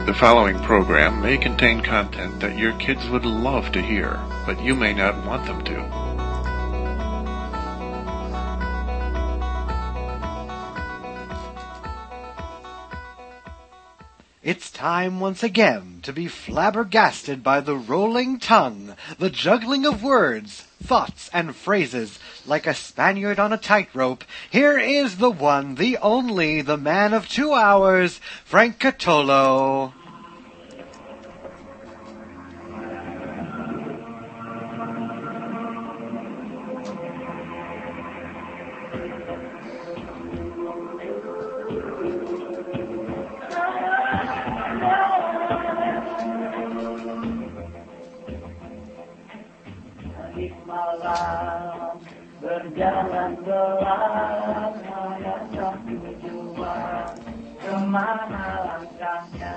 The following program may contain content that your kids would love to hear, but you may not want them to. It's time once again to be flabbergasted by the rolling tongue, the juggling of words, thoughts, and phrases. Like a Spaniard on a tightrope, here is the one, the only, the man of 2 hours, Frank Catolo. Berjalan pelan, hanya tujuan kemana langkahnya.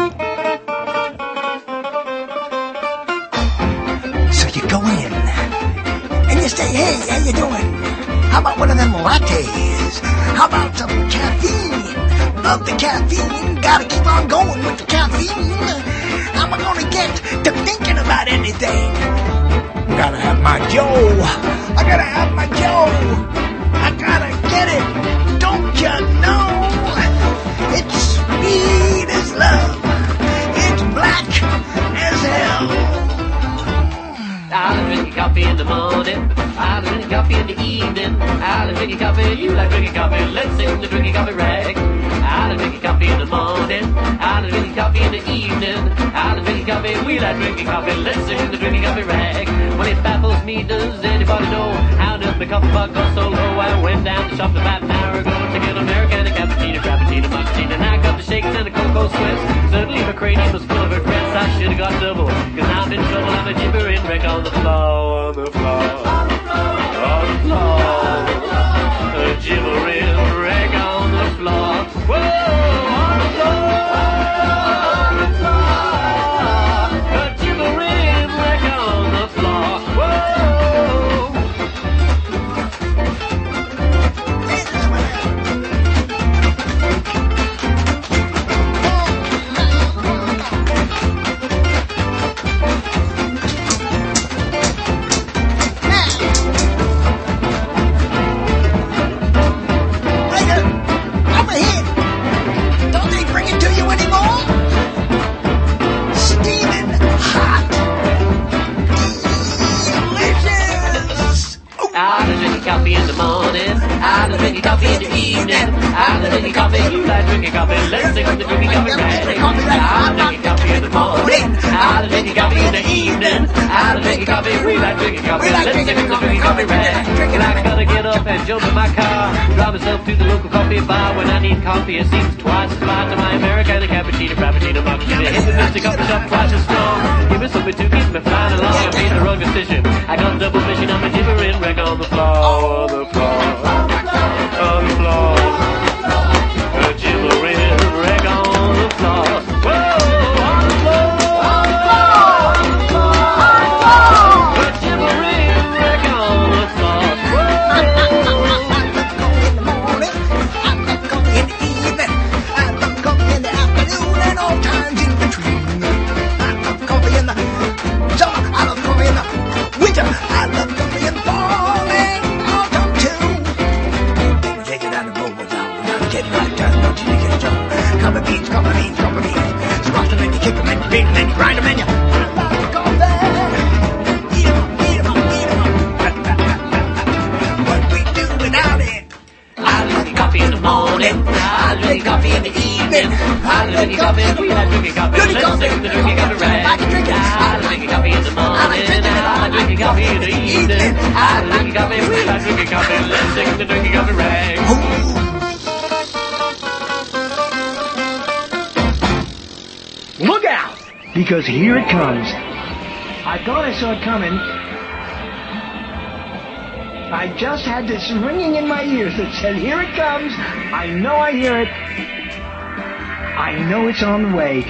So you go in and you say, "Hey, how you doing? How about one of them lattes? How about some caffeine? Love the caffeine. Gotta keep on going with the caffeine. How am I gonna get to thinking about anything? Gotta have my Joe. I gotta have my Joe. I gotta get it. Don't you know? It's sweet as love. It's black as hell. I like drinking coffee in the morning. I like drinking coffee in the evening. I like drinking coffee. You like drinking coffee. Let's sing the drinking coffee rag. I like drinking coffee in the morning. I like drinking coffee in the evening. I like drinking coffee. We like drinking coffee. Let's sing the drinking coffee rag. Well, it baffles me. Does anybody know how does the coffee mug go so low? I went down to shop about an hour ago to get Americano, cappuccino, frappuccino, mochaccino, and I got the shakes and the cocoa sweats. Suddenly my cranium was full of regrets. I should have got double, cause I'm in trouble. I'm a gibbering wreck on the floor, on the floor, on the floor, on the floor. A gibbering wreck on the floor. Whoa, on the floor, on the floor. A gibbering wreck on the floor. Whoa. Coffee in the morning, I like drinking coffee in the evening. I like drinking coffee, you like drinking coffee. Let's sing the drinking coffee rag. I like drinking coffee in the morning, I like drinking coffee in the evening. I like drinking coffee, we like drinking coffee. Let's sing the drinking coffee rag. And I gotta get up and jump in my car, drive myself to the local coffee bar. When I need coffee, it seems twice as far to my Americano, cappuccino, frappuccino, mochaccino. Hit the Mr. Coffee Shop twice as strong. Give me something to keep me flying along. I made the wrong decision. I got double vision, I'm a gibbering wreck on the floor. On the floor, on the floor, a gibbering wreck on the floor. Whoa, on the floor, on the floor, a gibbering wreck on the floor. Whoa. In the morning, I love coffee in the evening. I love coffee in the afternoon and all times in between. I love coffee in the summer. I love coffee in the winter. I love coffee in the fall. Coffee beans, coffee beans, coffee beans. Squash them and you kick them and you beat them and you grind them and you love coffee. Eat 'em up, eat 'em up, eat 'em up. What we do without it? I like drinking coffee in the morning. I like drinking coffee in the evening. I like drinking coffee. We like drinking coffee. Let's sing the drinking coffee rag. I like drinking coffee in the morning. I like drinking coffee in the evening. I like drinking coffee. We like drinking coffee. Let's sing the drinking coffee rag. Look out! Because here it comes. I thought I saw it coming. I just had this ringing in my ears that said, here it comes. I know I hear it. I know it's on the way.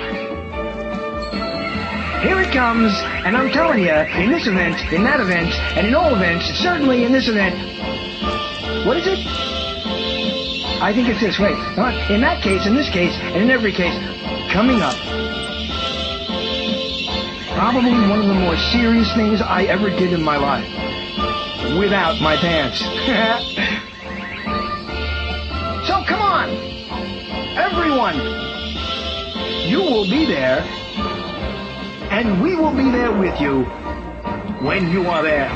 Here it comes, and I'm telling you, in this event, in that event, and in all events, certainly in this event. What is it? I think it's this. Wait, in that case, in this case, and in every case, coming up, probably one of the more serious things I ever did in my life. Without my pants. So come on, everyone. You will be there, and we will be there with you when you are there.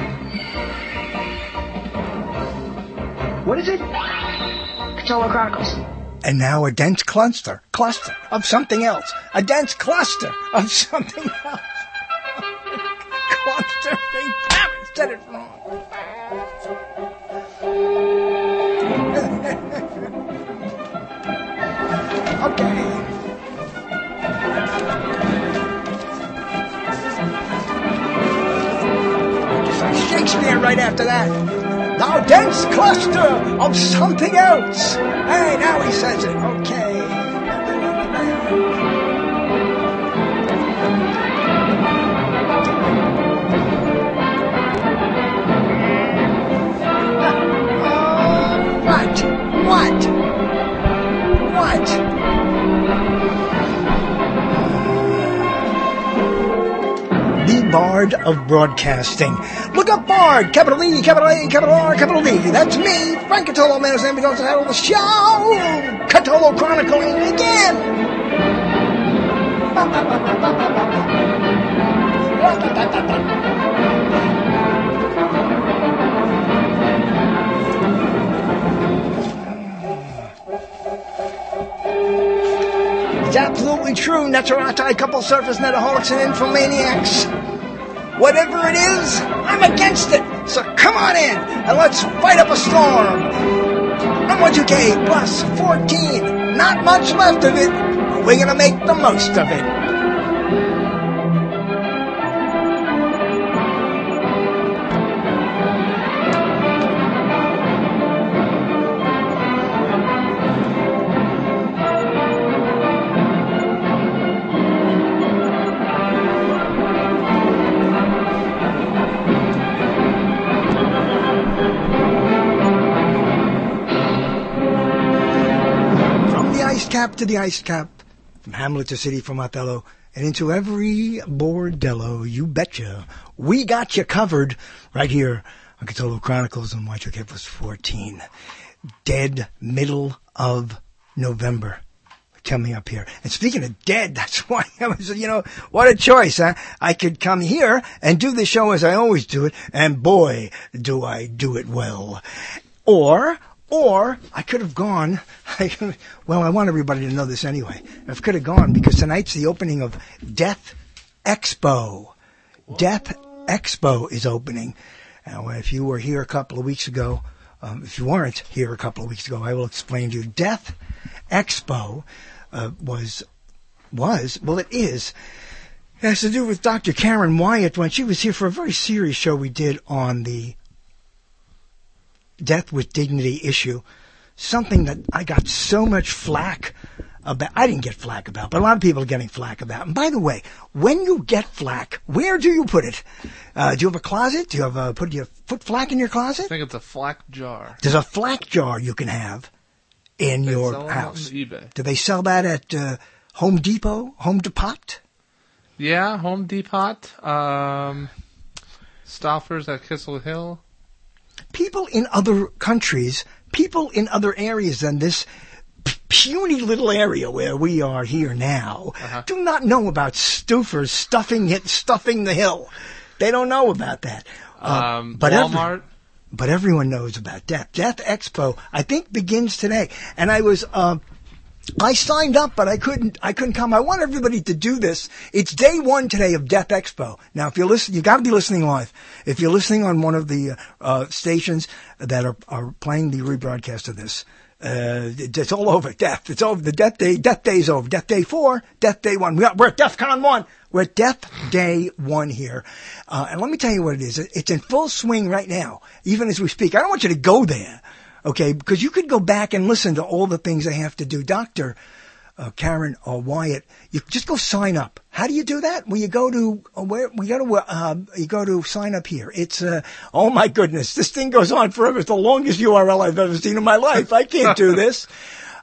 What is it? Cthulhu Chronicles. And now a dense cluster of something else. A dense cluster of something else. Cluster. Damn it, said it wrong. Okay. It's like Shakespeare right after that. Thou dense cluster of something else. Hey, now he says it. Okay. What? The Bard of Broadcasting. Look up Bard, capital E, capital A, capital R, capital D. That's me, Frank Cthulhu, man, whose name becomes the title of the show. Cthulhu Chronicling again. It's absolutely true, Netarati, couple surface netaholics and infomaniacs. Whatever it is, I'm against it. So come on in and let's fight up a storm. I'm 1UK plus 14. Not much left of it, but we're gonna make the most of it. Cap to the iced cap, from Hamlet to City from Othello, and into every bordello, you betcha. We got you covered right here on Cthulhu Chronicles on Y2K plus 14. Dead middle of November. Coming up here. And speaking of dead, that's why I was, what a choice, huh? I could come here and do the show as I always do it, and boy, do I do it well. Or I could have gone, well, I want everybody to know this anyway. I could have gone because tonight's the opening of Death Expo. Whoa. Death Expo is opening. Now, if you were here a couple of weeks ago, if you weren't here a couple of weeks ago, I will explain to you. Death Expo it has to do with Dr. Karen Wyatt when she was here for a very serious show we did on the Death with Dignity issue, something that I got so much flack about. I didn't get flack about, but a lot of people are getting flack about. And by the way, when you get flack, where do you put it? Do you have a closet? Do you have put your foot flack in your closet? I think it's a flack jar. There's a flack jar you can have in your house. On eBay. Do they sell that at Home Depot? Home Depot? Yeah, Home Depot. Stouffer's at Kissel Hill. People in other countries, people in other areas than this puny little area where we are here now, do not know about Stouffer's stuffing the hill. They don't know about that. But Walmart. But everyone knows about Death. Death Expo, I think, begins today. And I signed up, but I couldn't come. I want everybody to do this. It's day one today of Death Expo. Now, if you're listening, you got to be listening live. If you're listening on one of the stations that are playing the rebroadcast of this, it's all over. Death. It's over. The Death Day's over. Death Day 4, Death Day 1. We're at DEFCON 1. We're at Death Day 1 here. And let me tell you what it is. It's in full swing right now, even as we speak. I don't want you to go there. Okay, because you could go back and listen to all the things they have to do. Dr. Karen or Wyatt, you just go sign up. How do you do that? Well, you go to you go to sign up here. It's oh my goodness, this thing goes on forever. It's the longest URL I've ever seen in my life. I can't do this.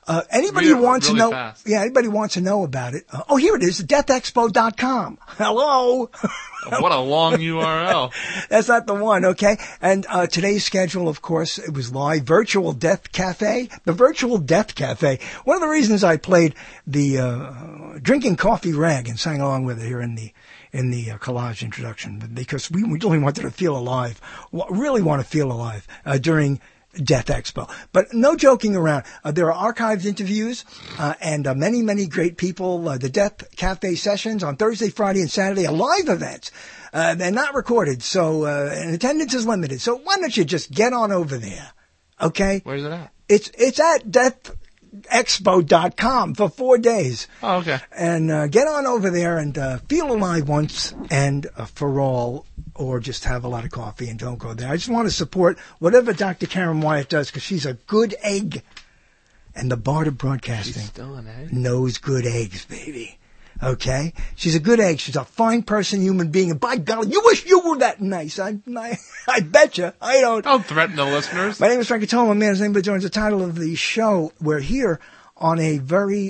Anybody Read who it wants really to know, fast. anybody wants to know about it. Here it is, deathexpo.com. Hello. What a long URL. That's not the one, okay? And today's schedule, of course, it was live. Virtual Death Cafe. The Virtual Death Cafe. One of the reasons I played the Drinking Coffee Rag and sang along with it here in the collage introduction, because we really wanted to feel alive, really want to feel alive during Death Expo. But no joking around. There are archived interviews and many, many great people. The Death Cafe sessions on Thursday, Friday, and Saturday are live events. They're not recorded, so and attendance is limited. So why don't you just get on over there, okay? Where's it at? It's at deathexpo.com for 4 days. Oh, okay. And get on over there and feel alive once and for all, or just have a lot of coffee and don't go there. I just want to support whatever Dr. Karen Wyatt does, because she's a good egg. And the Bard of Broadcasting She's still an egg? knows good eggs, baby. Okay? She's a good egg. She's a fine person, human being. And by golly, you wish you were that nice. I bet you. I don't. Don't threaten the listeners. My name is Frankie Toma. Man, his name joins the title of the show. We're here on a very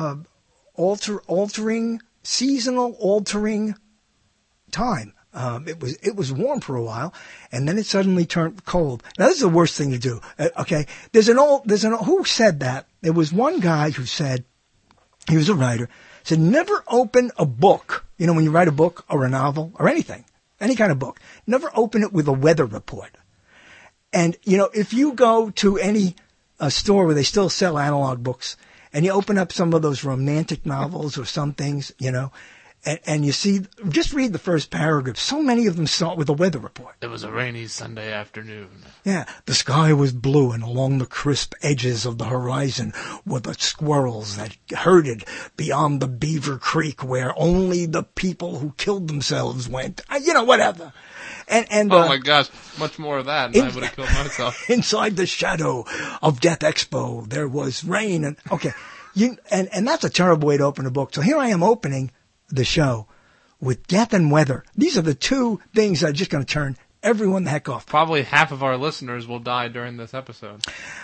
seasonal altering time. It was warm for a while, and then it suddenly turned cold. Now, this is the worst thing to do. Okay, who said that? There was one guy who said, he was a writer, said never open a book. You know, when you write a book or a novel or anything, any kind of book, never open it with a weather report. And you know, if you go to any store where they still sell analog books, and you open up some of those romantic novels or some things, you know. And you see, just read the first paragraph. So many of them start with a weather report. It was a rainy Sunday afternoon. Yeah. The sky was blue, and along the crisp edges of the horizon were the squirrels that herded beyond the Beaver Creek, where only the people who killed themselves went. You know, whatever. And oh my gosh, much more of that, and I would have killed myself. Inside the shadow of Death Expo, there was rain. And okay, and that's a terrible way to open a book. So here I am opening the show with death and weather. These are the two things that are just going to turn everyone the heck off. Probably half of our listeners will die during this episode.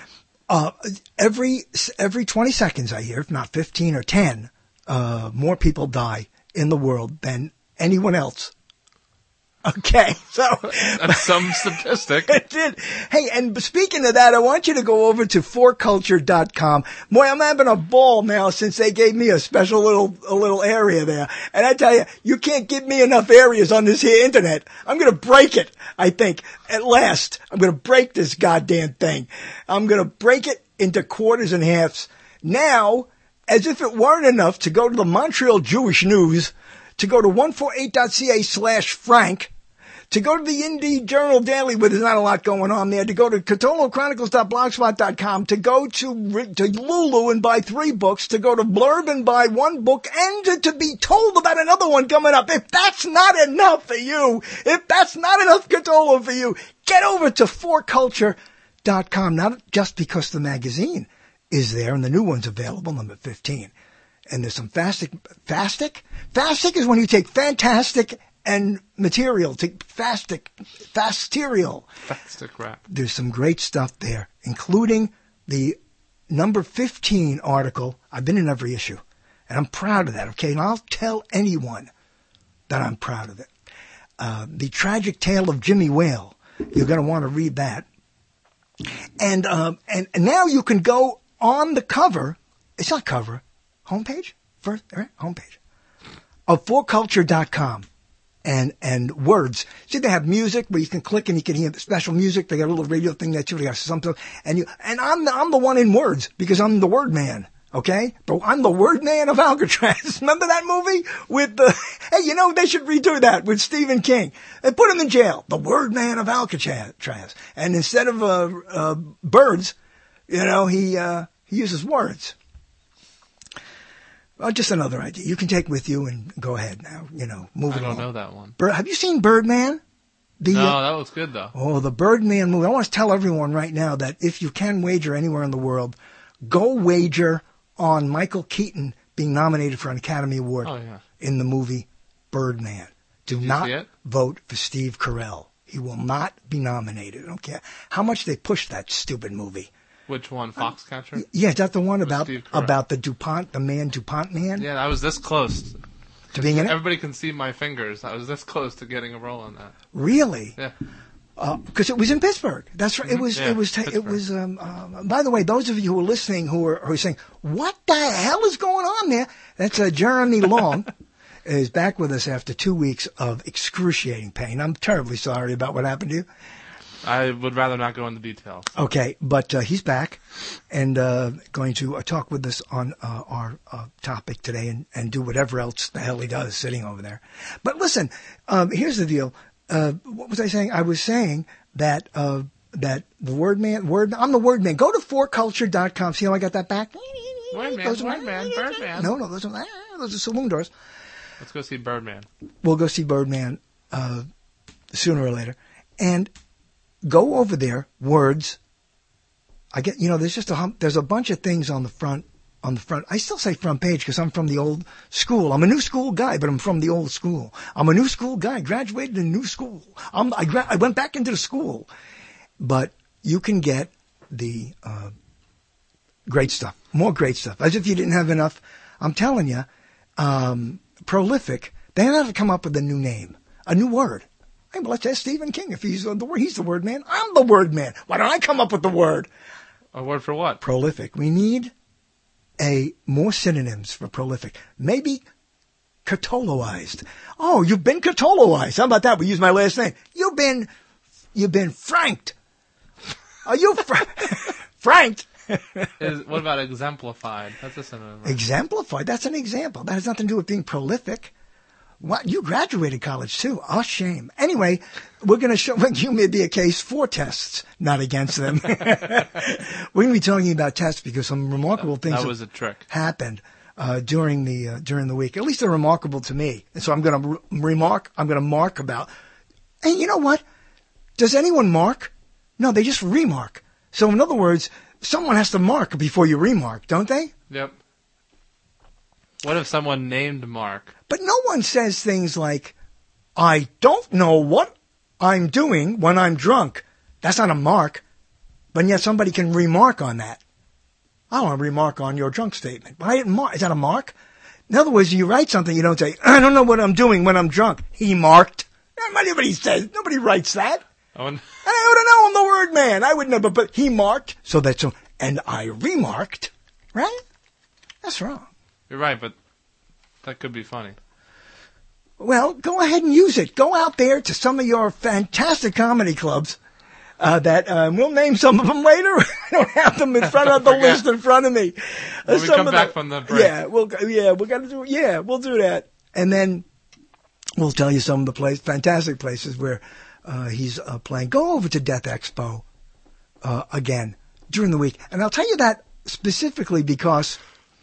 Every 20 seconds, I hear, if not 15 or 10, more people die in the world than anyone else. Okay, so that's some statistic. It did. Hey, and speaking of that, I want you to go over to forculture.com. Boy, I'm having a ball now since they gave me a special little area there. And I tell you, you can't give me enough areas on this here internet. I'm going to break it, I think. At last, I'm going to break this goddamn thing. I'm going to break it into quarters and halves. Now, as if it weren't enough, to go to the Montreal Jewish News, to go to 148.ca/Frank, to go to the Indie Journal Daily, where there's not a lot going on there, to go to CatoloChronicles.blogspot.com, to go to Lulu and buy 3 books, to go to Blurb and buy 1 book, and to be told about another one coming up. If that's not enough for you, if that's not enough Catolo for you, get over to forculture.com, not just because the magazine is there and the new one's available, number 15. And there's some Fastic. Fastic is when you take fantastic and material, take Fastic rap. There's some great stuff there, including the number 15 article. I've been in every issue, and I'm proud of that, okay? And I'll tell anyone that I'm proud of it. The Tragic Tale of Jimmy Whale. You're going to want to read that. And now you can go on the cover. It's not cover. Homepage? First, right? Homepage. Of forculture.com. And words. See, they have music where you can click and you can hear the special music. They got a little radio thing that you got something. And I'm the one in words because I'm the word man. Okay? But I'm the word man of Alcatraz. Remember that movie with hey, you know, they should redo that with Stephen King. They put him in jail. The word man of Alcatraz. And instead of, birds, you know, he uses words. Well, just another idea you can take with you and go ahead now, you know, move along. I don't know that one. Have you seen Birdman? No, that looks good though. Oh, the Birdman movie. I want to tell everyone right now that if you can wager anywhere in the world, go wager on Michael Keaton being nominated for an Academy Award in the movie Birdman. Do not vote for Steve Carell. He will not be nominated. I don't care how much they push that stupid movie. Which one? Foxcatcher? Yeah, is that the one about Steve Carell. the DuPont, the DuPont man? Yeah, I was this close. To being in it? Everybody can see my fingers. I was this close to getting a role on that. Really? Yeah. Because it was in Pittsburgh. That's right. It was. Yeah, it was. It was. By the way, those of you who are listening who are saying, "What the hell is going on there?" That's Jeremy Long is back with us after 2 weeks of excruciating pain. I'm terribly sorry about what happened to you. I would rather not go into details. Okay, but he's back and going to talk with us on our topic today and do whatever else the hell he does sitting over there. But listen, here's the deal. What was I saying? I was saying that that the word man. I'm the word man. Go to 4culture.com. See how I got that back? Birdman. No, those are saloon doors. Let's go see Birdman. We'll go see Birdman sooner or later. And go over there, words. There's just there's a bunch of things on the front. I still say front page because I'm from the old school. I'm a new school guy, but I'm from the old school. I'm a new school guy, graduated in new school. I went back into the school. But you can get the great stuff, more great stuff. As if you didn't have enough. I'm telling you, prolific, they have to come up with a new name, a new word. Hey, well, let's ask Stephen King if he's the word man. I'm the word man. Why don't I come up with the word? A word for what? Prolific. We need more synonyms for prolific. Maybe Catoloized. Oh, you've been Catoloized. How about that? We use my last name. You've been franked. Are you franked? What about exemplified? That's a synonym. Right? Exemplified? That's an example. That has nothing to do with being prolific. What? You graduated college too. Oh, shame. Anyway, we're going to show you may be a case for tests, not against them. We're going to be talking about tests because some remarkable things that was a trick. Happened during the week. At least they're remarkable to me. And so I'm going to mark about. And you know what? Does anyone mark? No, they just remark. So in other words, someone has to mark before you remark, don't they? Yep. What if someone named Mark? But no one says things like, I don't know what I'm doing when I'm drunk. That's not a mark. But yet somebody can remark on that. I want to remark on your drunk statement. But I didn't mark. Is that a mark? In other words, you write something, you don't say, I don't know what I'm doing when I'm drunk. He marked. Nobody says, nobody writes that. Oh, and I would know I'm the word man. I would never, but he marked. And I remarked. Right? That's wrong. You're right, but that could be funny. Well, go ahead and use it. Go out there to some of your fantastic comedy clubs we'll name some of them later. I don't have them in front of the list in front of me. When we come back from the break. We'll do that. And then we'll tell you some of the fantastic places where he's playing. Go over to Death Expo again during the week. And I'll tell you that specifically because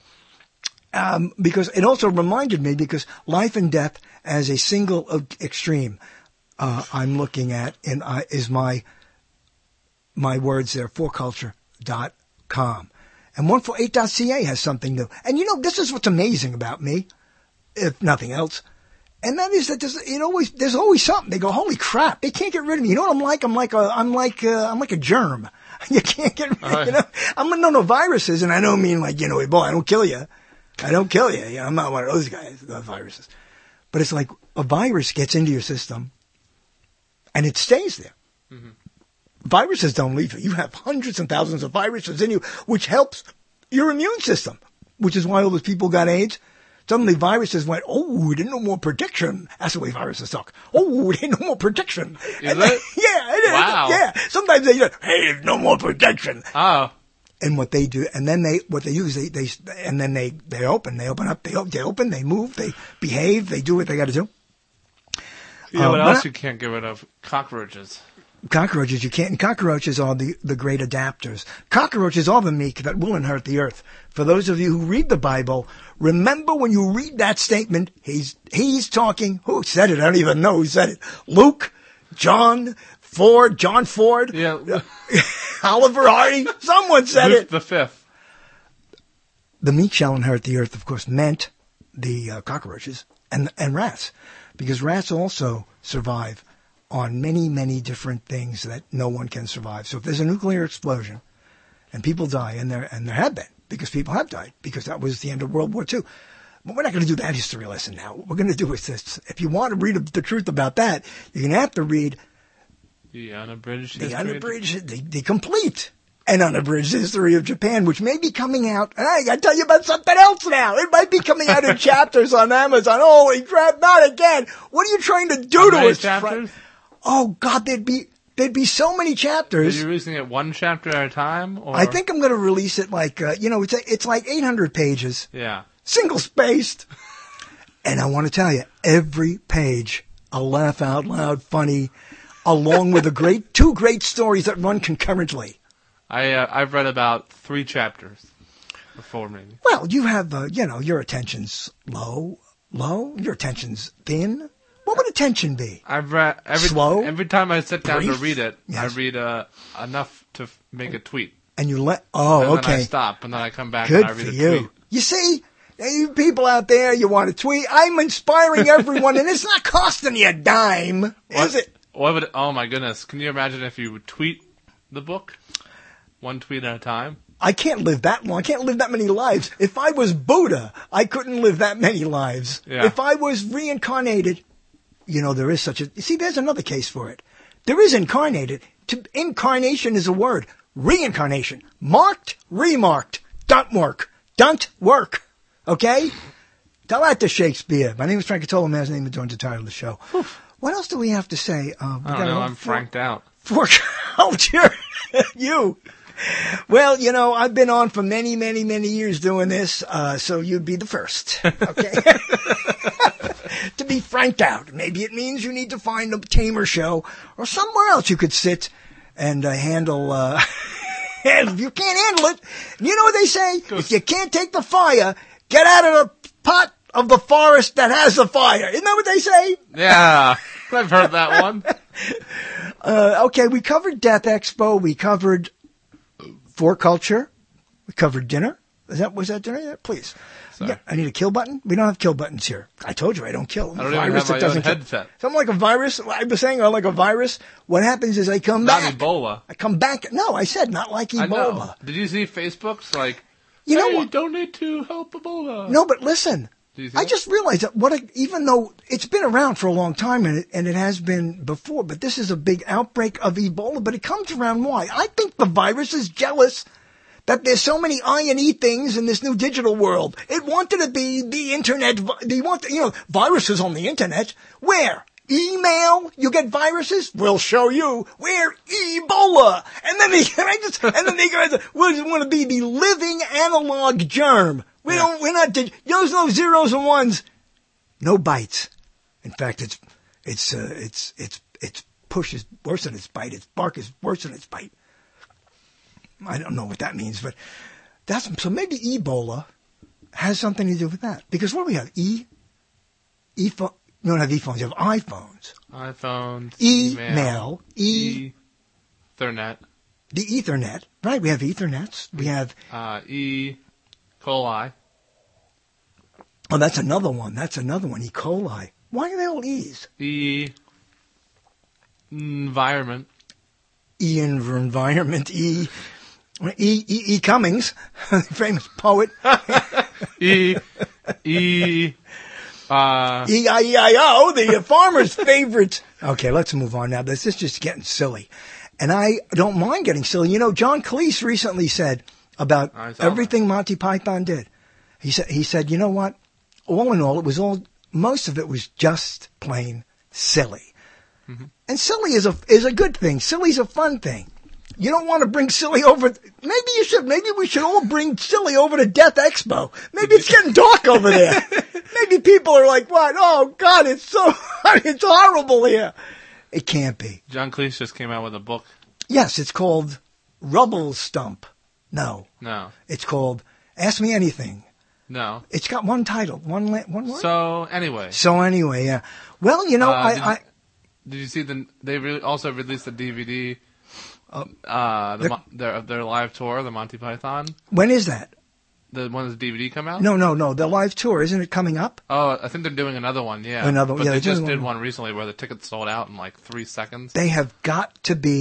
it also reminded me because life and death as a single extreme I'm looking at is my words there, 4culture.com. And 148.ca has something new. And this is what's amazing about me, if nothing else. And that is that there's always something. They go, holy crap, they can't get rid of me. You know what I'm like? I'm like a germ. You can't get rid of I'm no viruses, and I don't mean like, boy, I don't kill you. I'm not one of those guys, the viruses. But it's like a virus gets into your system and it stays there. Mm-hmm. Viruses don't leave you. You have hundreds and thousands of viruses in you, which helps your immune system, which is why all those people got AIDS. Suddenly viruses went, we didn't know more protection. That's the way viruses talk. We didn't know more protection. Is it? Yeah, it is. Wow. Yeah. Sometimes they say, hey, there's no more protection. Oh. And what they do, and then they open up, they move, they behave, they do what they got to do. You know what else you can't get rid of? Cockroaches. Cockroaches you can't. And cockroaches are the great adapters. Cockroaches are the meek that will inherit the earth. For those of you who read the Bible, remember when you read that statement, he's talking. Who said it? I don't even know who said it. Luke, John Ford, yeah. Oliver Hardy. Someone said Luke it. the fifth. The meek shall inherit the earth, of course, meant the cockroaches and rats, because rats also survive on many, many different things that no one can survive. So if there's a nuclear explosion and people die, and there have been, because people have died, because that was the end of World War II. But we're not going to do that history lesson now. What we're going to do is this. If you want to read the truth about that, you're going to have to read the unabridged the complete and unabridged history of Japan, which may be coming out. And I got to tell you about something else now. It might be coming out in chapters on Amazon. Holy crap, not again. What are you trying to do to us? Chapters? Oh, God, there'd be so many chapters. Are you releasing it one chapter at a time? Or? I think I'm going to release it like, it's like 800 pages. Yeah. Single-spaced. And I want to tell you, every page, a laugh out loud funny, along with two great stories that run concurrently. I've read about 3 chapters before, maybe. Well, you have, your attention's low, your attention's thin. What would attention be? I've read slow. Every time I sit down brief? to read it, Yes. I read enough to make a tweet. And you and okay. Then I stop, and then I come back Good and I read for a you. tweet. You see, you people out there, you want to tweet. I'm inspiring everyone, and it's not costing you a dime, is it? Oh my goodness! Can you imagine if you would tweet the book, one tweet at a time? I can't live that long. I can't live that many lives. If I was Buddha, I couldn't live that many lives. Yeah. If I was reincarnated, there is such a... See, there's another case for it. There is incarnated. Incarnation is a word. Reincarnation. Marked, remarked. Don't work. Okay? Tell that to Shakespeare. My name is Frank Catola. Man's name is joins the title of the show. What else do we have to say? I don't know. I'm franked out. For culture. You. Well, I've been on for many, many, many years doing this, so you'd be the first. Okay? To be franked out. Maybe it means you need to find a tamer show or somewhere else you could sit and handle. If you can't handle it, you know what they say? If you can't take the fire, get out of the pot of the forest that has the fire. Isn't that what they say? Yeah, I've heard that one. Okay, we covered Death Expo. We covered For Culture. We covered dinner. Was that dinner? Yeah, please. Sorry. Yeah, I need a kill button. We don't have kill buttons here. I told you I don't kill. I don't even have my own headset. Something like a virus. I was saying like a virus. What happens is I come back. Not Ebola. I come back. No, I said not like Ebola. I know. Did you see Facebook's like, you know what? Donate to help Ebola. No, but listen. I just realized that even though it's been around for a long time and it has been before, but this is a big outbreak of Ebola, but it comes around why? I think the virus is jealous that there's so many I&E things in this new digital world. It wanted to be the internet. Viruses on the internet. Where? Email? You get viruses? We'll show you. Where? Ebola. And then they guys want to be the living analog germ. We're not, there's no zeros and ones. No bites. In fact, its push is worse than its bite. Its bark is worse than its bite. I don't know what that means, but so maybe Ebola has something to do with that. Because what do we have? E-phone. You don't have e-phones. You have iPhones. iPhones. Email. Ethernet. The Ethernet. Right. We have Ethernets. We have E. coli. Oh, that's another one. E. coli. Why are they all E's? E. Environment. E. Environment. E. Cummings, famous poet. E-I-E-I-O, the farmer's favorite. Okay, let's move on now. This is just getting silly. And I don't mind getting silly. John Cleese recently said about everything Monty Python did. He said, you know what? All in all, most of it was just plain silly. Mm-hmm. And silly is a good thing. Silly's a fun thing. You don't want to bring silly over. Maybe you should. Maybe we should all bring silly over to Death Expo. Maybe it's getting dark over there. Maybe people are like, what? Oh, God, it's horrible here. It can't be. John Cleese just came out with a book. Yes, it's called Rubble Stump. No. It's called Ask Me Anything. No. It's got one title. One word? So, anyway, yeah. Well, did you see they also released a DVD their live tour, the Monty Python. When is that? When does the DVD come out? No. The live tour, isn't it coming up? Oh, I think they're doing another one, yeah. But they just did one recently where the tickets sold out in like 3 seconds. They have got to be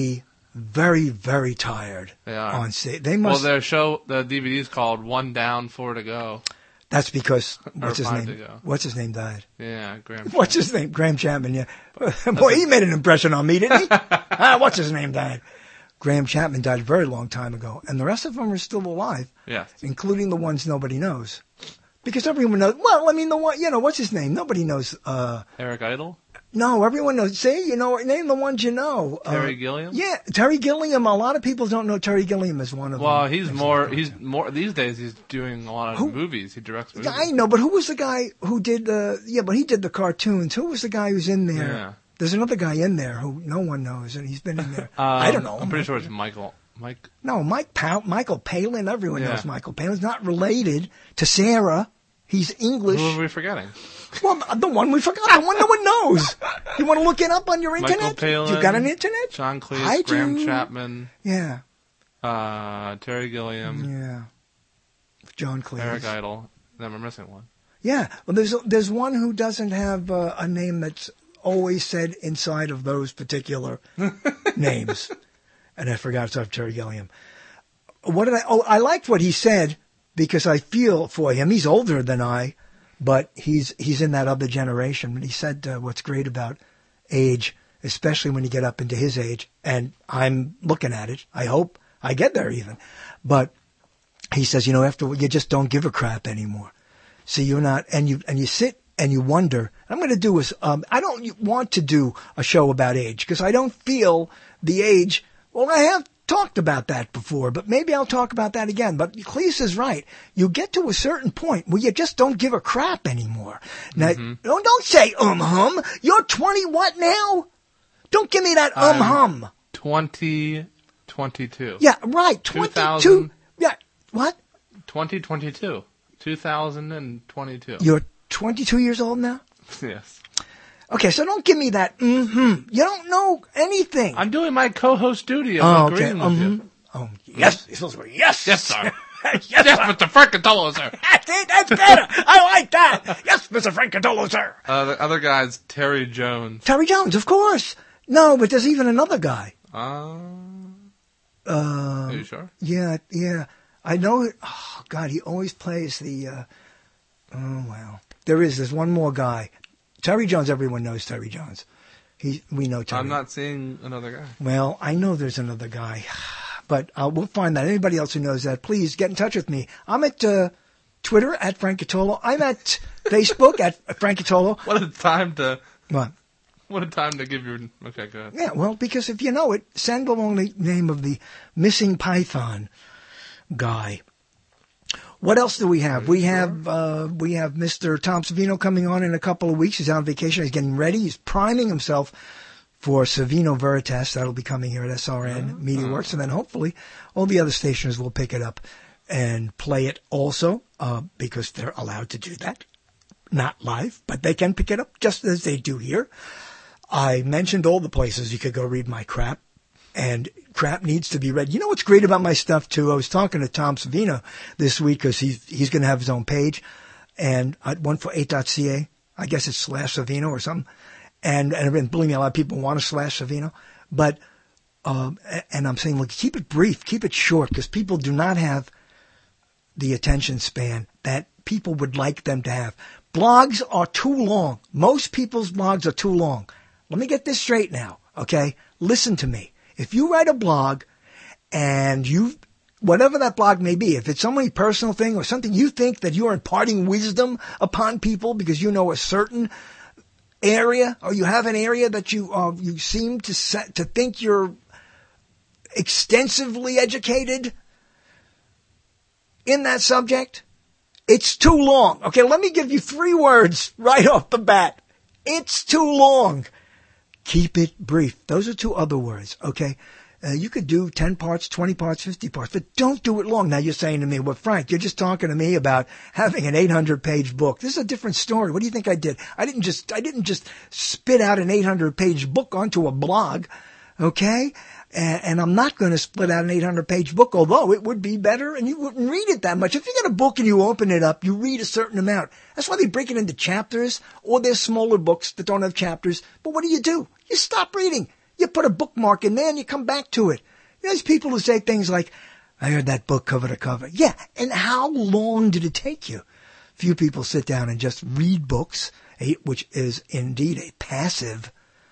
very, very tired They are. on stage. They must. Well, the DVD's called One Down, 4 to Go. That's because what's his 5 to name? go. What's his name died? Yeah, Graham. What's his name? Graham Chapman. Yeah, boy, he made an impression on me, didn't he? What's his name died? Graham Chapman died a very long time ago, and the rest of them are still alive, Yes. including the ones nobody knows, because everyone knows. Well, I mean, the one, what's his name? Nobody knows. Eric Idle? No, everyone knows. See, name the ones you know. Terry Gilliam? Yeah, Terry Gilliam. A lot of people don't know Terry Gilliam is one of them. Well, he's more these days. He's doing a lot of movies. He directs movies. Yeah, I know, but who was the guy who did but he did the cartoons. Who was the guy who's in there? Yeah. There's another guy in there who no one knows, and he's been in there. I don't know. I'm pretty sure it's Michael. No, Michael Palin. Everyone Yeah. knows Michael Palin. He's not related to Sarah. He's English. Who are we forgetting? Well, the one we forgot. The one no one knows. You want to look it up on your Michael internet? Palin, You got an internet? John Cleese, I Graham do. Chapman, Yeah. Terry Gilliam, Yeah. John Cleese. Eric Idle. Then we're missing one. Yeah. Well, there's one who doesn't have a name that's always said inside of those particular names. And I forgot to have Terry Gilliam. I liked what he said because I feel for him. He's older than I, but he's in that other generation. But he said what's great about age, especially when you get up into his age, and I'm looking at it. I hope I get there even. But he says, after you just don't give a crap anymore. So you're not, and you sit and you wonder. I'm going to do I don't want to do a show about age because I don't feel the age. Well, I have talked about that before, but maybe I'll talk about that again. But Cleese is right. You get to a certain point where you just don't give a crap anymore. Now, don't say hum. You're 20 what now? Don't give me that hum. 2022. Yeah, right. 22. Yeah. What? 2022. 2022. You're 22 years old now? Yes. Okay, so don't give me that You don't know anything. I'm doing my co-host duty of agreeing with you. Oh, yes. Yes. Yes, sir. yes, Yes, Mr. Francatolo, sir. That's better. I like that. Yes, Mr. Francatolo, sir. The other guy's Terry Jones. Terry Jones, of course. No, but there's even another guy. Are you sure? Yeah. I know. Oh, God, he always plays the. Oh, well. There's one more guy. Terry Jones, everyone knows Terry Jones. We know Terry. I'm not seeing another guy. Well, I know there's another guy. But we'll find that. Anybody else who knows that, please get in touch with me. I'm at Twitter at Francatolo. I'm at Facebook at Francatolo. What a time to... What? What a time to give your... Okay, go ahead. Yeah, well, because if you know it, send along the name of the missing Python guy. What else do we have? We have Mr. Tom Savino coming on in a couple of weeks. He's on vacation. He's getting ready. He's priming himself for Savino Veritas. That'll be coming here at SRN Media Works. And then hopefully all the other stations will pick it up and play it also because they're allowed to do that. Not live, but they can pick it up just as they do here. I mentioned all the places you could go read my crap. And crap needs to be read. You know what's great about my stuff, too? I was talking to Tom Savino this week because he's going to have his own page. And at 148.ca, I guess it's /Savino or something. And believe me, a lot of people want to /Savino. But, and I'm saying, look, keep it brief, keep it short, because people do not have the attention span that people would like them to have. Blogs are too long. Most people's blogs are too long. Let me get this straight now, okay? Listen to me. If you write a blog and whatever that blog may be, if it's some personal thing or something you think that you are imparting wisdom upon people because you know a certain area or you have an area that you seem to think you're extensively educated in that subject, it's too long. Okay, let me give you 3 words right off the bat. It's too long. Keep it brief. Those are 2 other words, okay? You could do 10 parts, 20 parts, 50 parts, but don't do it long. Now you're saying to me, well, Frank, you're just talking to me about having an 800-page book. This is a different story. What do you think I did? I didn't just spit out an 800-page book onto a blog, okay? And I'm not going to split out an 800-page book, although it would be better and you wouldn't read it that much. If you get a book and you open it up, you read a certain amount. That's why they break it into chapters, or there's smaller books that don't have chapters. But what do? You stop reading. You put a bookmark in there and you come back to it. There's people who say things like, I heard that book cover to cover. Yeah, and how long did it take you? Few people sit down and just read books, which is indeed a passive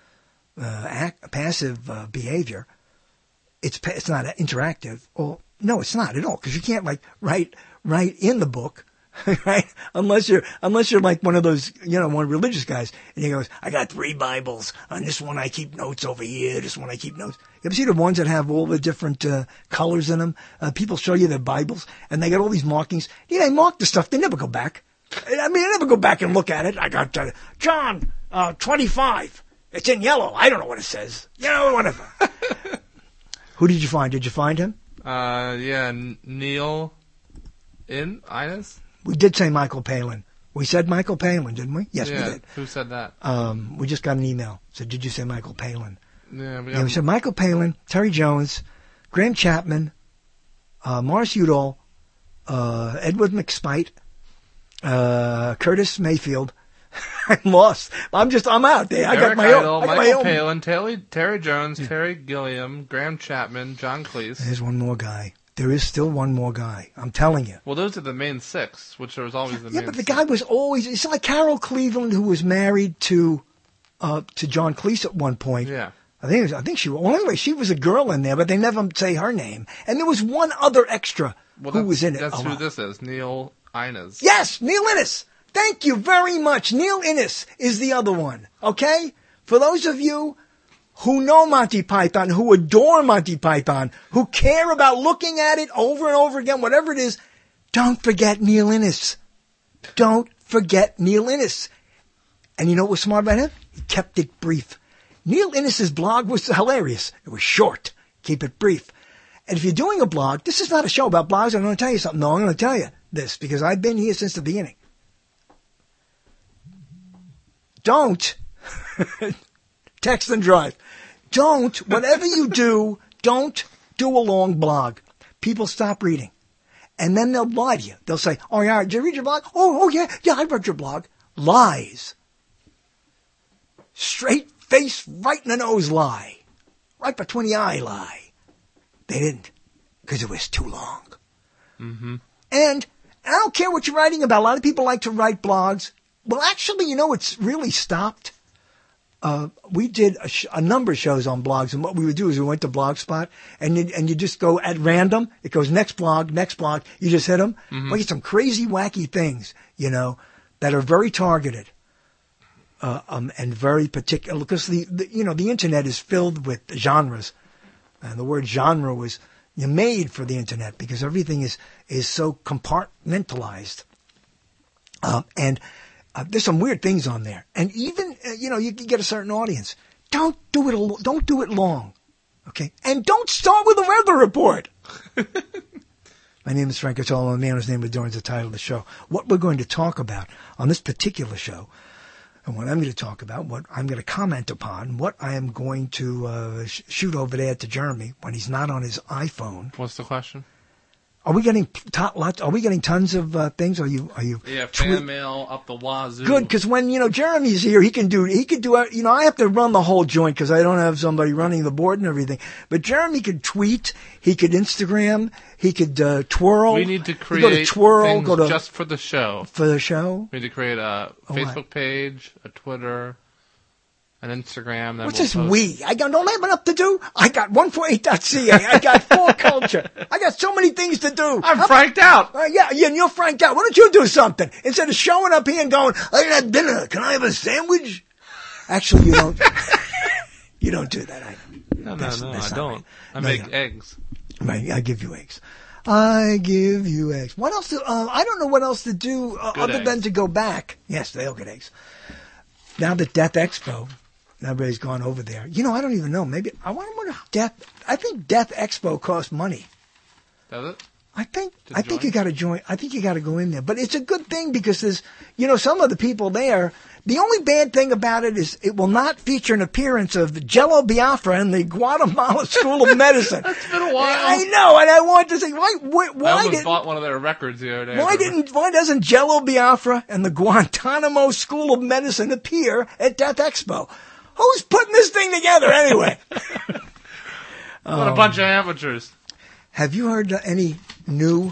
behavior. It's not interactive. Well, no, it's not at all, because you can't like write in the book, right? Unless you're like one of those, one of the religious guys, and he goes, I got 3 Bibles. On this one I keep notes over here. This one I keep notes. You ever see the ones that have all the different colors in them? People show you their Bibles, and they got all these markings. Yeah, they mark the stuff. They never go back. I mean, they never go back and look at it. I got John 25. It's in yellow. I don't know what it says. Whatever. Who did you find? Did you find him? Yeah, Neil Innes? We did say Michael Palin. We said Michael Palin, didn't we? Yes, we did. Who said that? We just got an email. Said, did you say Michael Palin? Yeah, we said Michael Palin, Terry Jones, Graham Chapman, Morris Udall, Edward McSpite, Curtis Mayfield. I'm lost. I'm out there. I got my own. Michael Palin, Terry Jones, Terry Gilliam, Graham Chapman, John Cleese. There's one more guy. There is still one more guy. I'm telling you. Well, those are the main 6, which was always the main 6. Yeah, but the guy was always... It's like Carol Cleveland, who was married to John Cleese at one point. Yeah. I think she... Well, anyway, she was a girl in there, but they never say her name. And there was one other extra who was in it. That's who this is. Neil Innes. Yes, Neil Innes. Thank you very much. Neil Innes is the other one. Okay? For those of you who know Monty Python, who adore Monty Python, who care about looking at it over and over again, whatever it is, don't forget Neil Innes. Don't forget Neil Innes. And you know what was smart about him? He kept it brief. Neil Innes' blog was hilarious. It was short. Keep it brief. And if you're doing a blog, this is not a show about blogs. I'm going to tell you something. No, I'm going to tell you this because I've been here since the beginning. Don't text and drive. Whatever you do, don't do a long blog. People stop reading. And then they'll lie to you. They'll say, oh, yeah, did you read your blog? Oh, yeah, I read your blog. Lies. Straight face, right in the nose lie. Right between the eye lie. They didn't, because it was too long. Mm-hmm. And I don't care what you're writing about. A lot of people like to write blogs. Well, actually, it's really stopped. We did a number of shows on blogs, and what we would do is we went to Blogspot, and you just go at random. It goes next blog. You just hit them. Mm-hmm. We get some crazy, wacky things, that are very targeted and very particular. Because the internet is filled with genres, and the word genre was made for the internet because everything is so compartmentalized, and. There's some weird things on there, and even you can get a certain audience. Don't do it long, okay? And don't start with a weather report. My name is Frank Cotola. The man whose name adorns the title of the show. What we're going to talk about on this particular show, and what I'm going to talk about, what I'm going to comment upon, what I am going to shoot over there to Jeremy when he's not on his iPhone. What's the question? Are we getting Are we getting tons of things? Are you? Yeah, fan mail up the wazoo. Good, because when Jeremy's here, he can do. I have to run the whole joint because I don't have somebody running the board and everything. But Jeremy could tweet, he could Instagram, he could twirl. We need to create things just for the show. For the show, we need to create a Facebook page, a Twitter. An Instagram. What's this we? I don't have enough to do. I got 148.ca. I got 4Culture. I got so many things to do. I'm franked out. Yeah, and you're franked out. Why don't you do something? Instead of showing up here and going, I got dinner. Can I have a sandwich? Actually, you don't. You don't do that. No, I don't. Right. I make eggs. Right, I give you eggs. What else? I don't know what else to do other than to go back. Yes, they'll get eggs. Now that Death Expo... Everybody's gone over there. I don't even know. Maybe I wonder if I think Death Expo costs money. Does it? I think you got to join. I think you got to go in there. But it's a good thing because there's, some of the people there. The only bad thing about it is it will not feature an appearance of Jello Biafra in the Guatemala School of Medicine. It's been a while. I know, and I wanted to say why I almost bought one of their records the other day. Why doesn't Jello Biafra and the Guantanamo School of Medicine appear at Death Expo? Who's putting this thing together anyway? What a bunch of amateurs. Have you heard any new?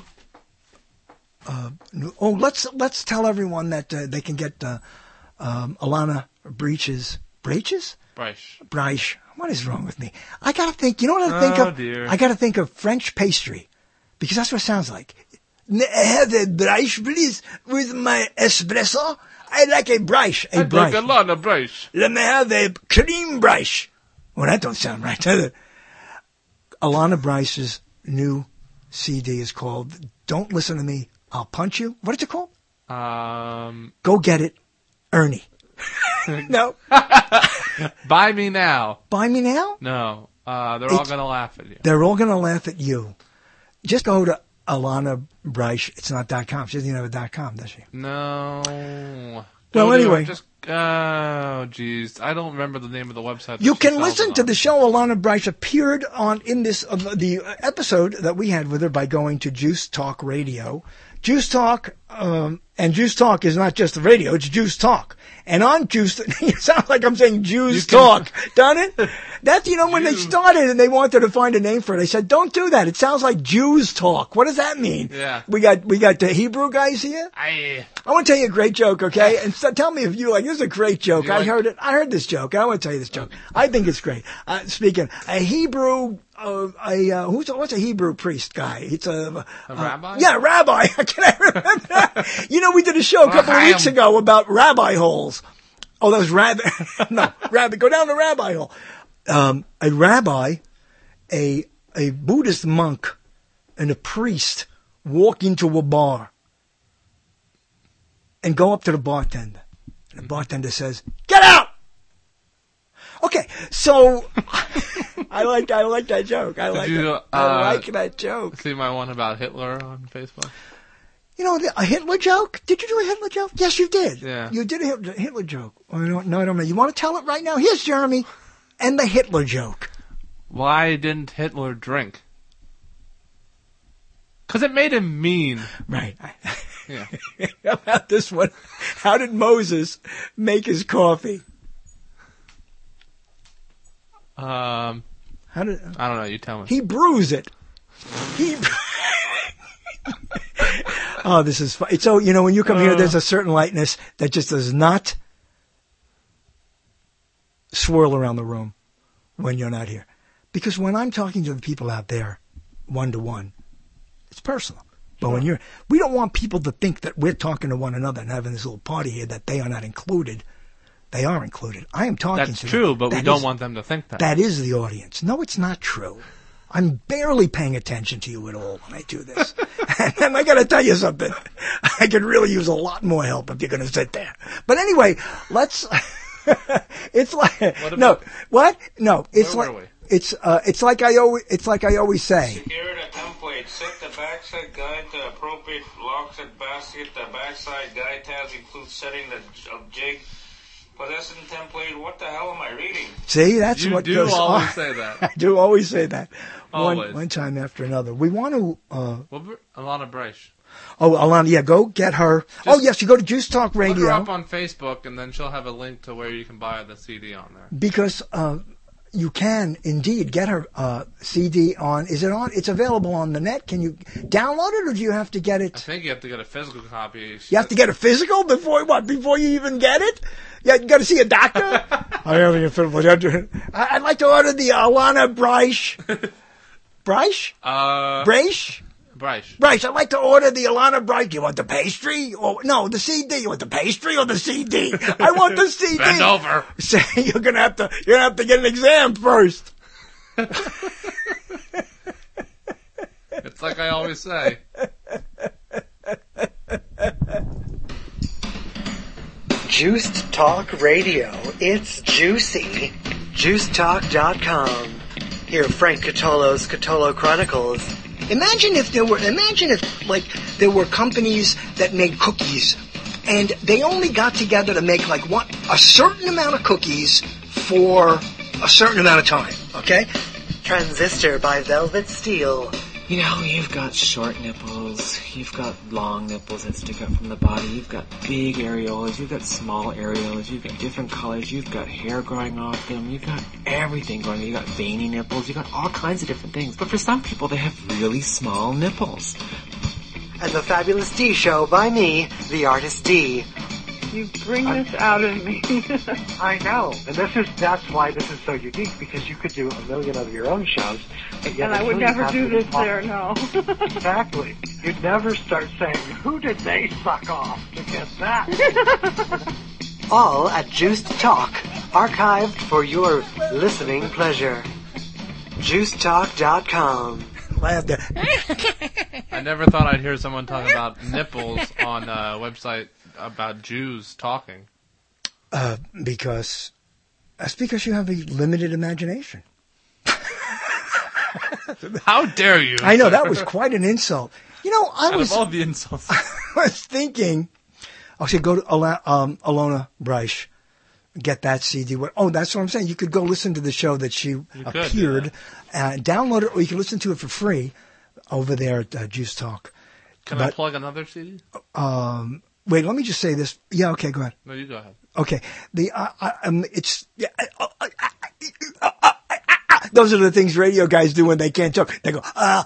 Let's tell everyone that they can get Alana Breish's Breish. What is wrong with me? I gotta think. You know what I think of? Dear. I gotta think of French pastry because that's what it sounds like. Have a Breish, please, with my espresso. I like a Breish. I'd like a lot of Breish. Let me have a cream Breish. Well, that don't sound right, does it? Alana Breish's new CD is called "Don't Listen to Me, I'll Punch You." What is it called? Go get it, Ernie. No. Buy me now. Buy me now? No. They're all going to laugh at you. They're all going to laugh at you. Just go to Alana Breish. It's not .com. She doesn't even have a .com, does she? No. Well, anyway. Oh, geez. I don't remember the name of the website. You can listen to the show Alana Breish appeared on in this the episode that we had with her by going to Juice Talk Radio. Juice Talk, and Juice Talk is not just the radio, it's Juice Talk. And on Juice, it sounds like I'm saying Jews Talk, doesn't it? That's, when they started and they wanted to find a name for it, they said, don't do that. It sounds like Jews Talk. What does that mean? Yeah. We got the Hebrew guys here. I want to tell you a great joke, okay? And so tell me if you like, this is a great joke. I heard this joke. I want to tell you this joke. I think it's great. Speaking, a Hebrew, what's a Hebrew priest guy? It's a rabbi? Yeah, rabbi. Can I remember that? We did a show a couple of weeks ago about rabbi holes. Oh, that was rabbi. No, rabbi. Go down the rabbi hole. A rabbi, a Buddhist monk, and a priest walk into a bar and go up to the bartender. And the bartender says, "Get out!" Okay, so I like that joke. I like that joke. See my one about Hitler on Facebook? A Hitler joke? Did you do a Hitler joke? Yes, you did. Yeah. You did a Hitler joke. Oh, no, I don't know. You want to tell it right now? Here's Jeremy and the Hitler joke. Why didn't Hitler drink? Because it made him mean. Right. Yeah. How about this one? How did Moses make his coffee? I don't know. You tell me. He brews it. Oh, this is fun. So, when you come here, there's a certain lightness that just does not swirl around the room when you're not here. Because when I'm talking to the people out there, one-to-one, it's personal. But when we don't want people to think that we're talking to one another and having this little party here that they are not included. They are included. I am talking to them. That's true, but we don't want them to think that. That is the audience. No, it's not true. I'm barely paying attention to you at all when I do this. And I got to tell you something. I could really use a lot more help if you're going to sit there. But anyway, let's. It's like what? No, it's Where like were we? it's like I always say. Secure the template. Set the backside guide to appropriate locks and basket. The backside guide tabs include setting the jig. Possession template. What the hell am I reading? See, that's what goes on. You do always say that. I do always say that. Always. One time after another. We want to. Alana Breish. Oh, Alana, yeah, go get her. Yes, you go to Juice Talk Radio. Look her up on Facebook, and then she'll have a link to where you can buy the CD on there. Because you can indeed get her CD on. Is it on? It's available on the net. Can you download it, or do you have to get it? I think you have to get a physical copy. You have to get a physical before what? Before you even get it? Yeah, you got to see a doctor. I'd like to order the Alana Breish. Breish? Breish? Breish. I'd like to order the Alana Breish. You want the pastry? Or no, the CD. You want the pastry or the CD? I want the CD. Bend over. Say you're gonna have to get an exam first. It's like I always say. Juiced Talk Radio. It's juicy. JuiceTalk.com. Hear Frank Catolo's Catolo Chronicles. Imagine if there were companies that made cookies, and they only got together to make a certain amount of cookies for a certain amount of time. Okay. Transistor by Velvet Steel. You know, you've got short nipples, you've got long nipples that stick up from the body, you've got big areolas, you've got small areolas, you've got different colors, you've got hair growing off them, you've got everything going on, you've got veiny nipples, you've got all kinds of different things. But for some people, they have really small nipples. And the Fabulous D Show by me, the Artist D. You bring this out of me. I know, and that's why this is so unique, because you could do a million of your own shows. And I would never do this there, no. Exactly. You'd never start saying, who did they suck off to get that? All at Juiced Talk, archived for your listening pleasure. JuicedTalk.com. I never thought I'd hear someone talk about nipples on a website about Jews talking. Because that's because you have a limited imagination. How dare you? I know, that was quite an insult. You know, Out of all the insults. I was thinking, I should go to Alona Bryce, get that CD. Oh, that's what I'm saying. You could go listen to the show that she appeared, download it, or you can listen to it for free over there at Juice Talk. Can I plug another CD? Wait, let me just say this. Yeah, okay, go ahead. No, you go ahead. Okay, those are the things radio guys do when they can't talk. They go,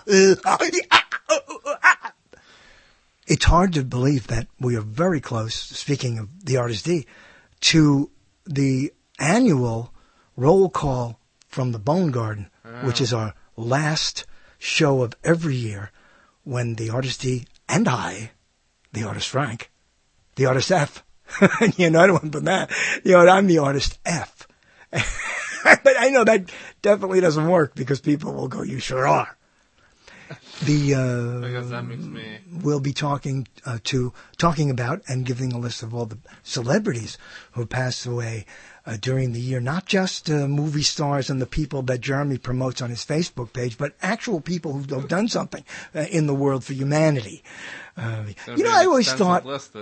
It's hard to believe that we are very close, speaking of the Artist D, to the annual roll call from the Bone Garden, which is our last show of every year, when the Artist D and I, the Artist Frank, the Artist F, and you know, I don't want to put that, you know, I'm the Artist F. But I know that definitely doesn't work, because people will go, you sure are. I guess that makes me. We'll be talking about and giving a list of all the celebrities who passed away during the year, not just movie stars and the people that Jeremy promotes on his Facebook page, but actual people who have done something in the world for humanity. You know, I always thought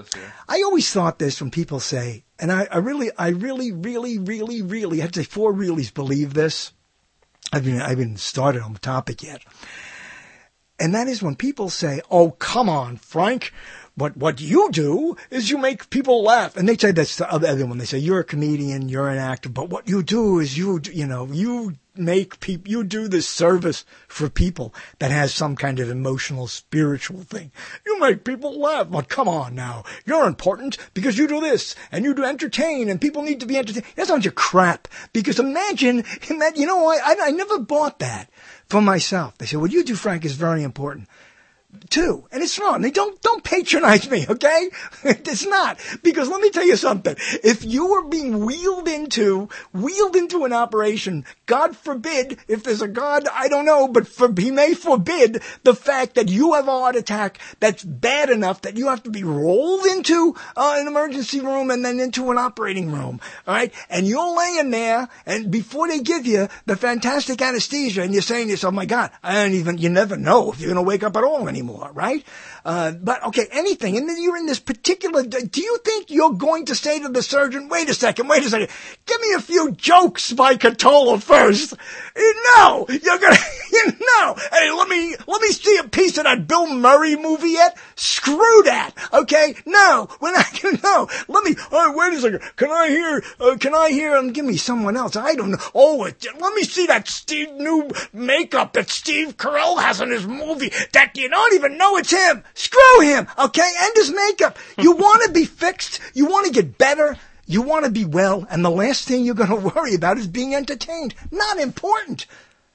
this when people say, and I really have to say 4 reallys believe this. I haven't started on the topic yet. And that is when people say, oh, come on, Frank, what you do is you make people laugh. And they say that's the other one. They say, you're a comedian, you're an actor, but what you do is you make people, you do this service for people that has some kind of emotional, spiritual thing. You make people laugh. But come on now. You're important because you do this and you do entertain and people need to be entertained. That's not your crap. Because imagine, you know, I never bought that for myself. They say, what you do, Frank, is very important too. And it's not. And don't patronize me, okay? It's not. Because let me tell you something. If you were being wheeled into an operation, God forbid, if there's a God, I don't know, but he may forbid the fact that you have a heart attack that's bad enough that you have to be rolled into an emergency room and then into an operating room, all right? And you're laying there, and before they give you the fantastic anesthesia, and you're saying to yourself, my God, you never know if you're going to wake up at all anymore. Right? But okay, anything. And then you're in this particular, do you think you're going to say to the surgeon, wait a second, give me a few jokes by Catola first? No, you're gonna, hey, let me see a piece of that Bill Murray movie yet? Screw that, okay? No, we're not gonna, no. Wait a second, can I hear, give me someone else, I don't know. Let me see that new makeup that Steve Carell has in his movie that you don't even know it's him. Screw him, okay? And his makeup. You want to be fixed. You want to get better. You want to be well. And the last thing you're going to worry about is being entertained. Not important.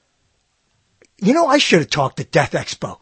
You know, I should have talked at Death Expo.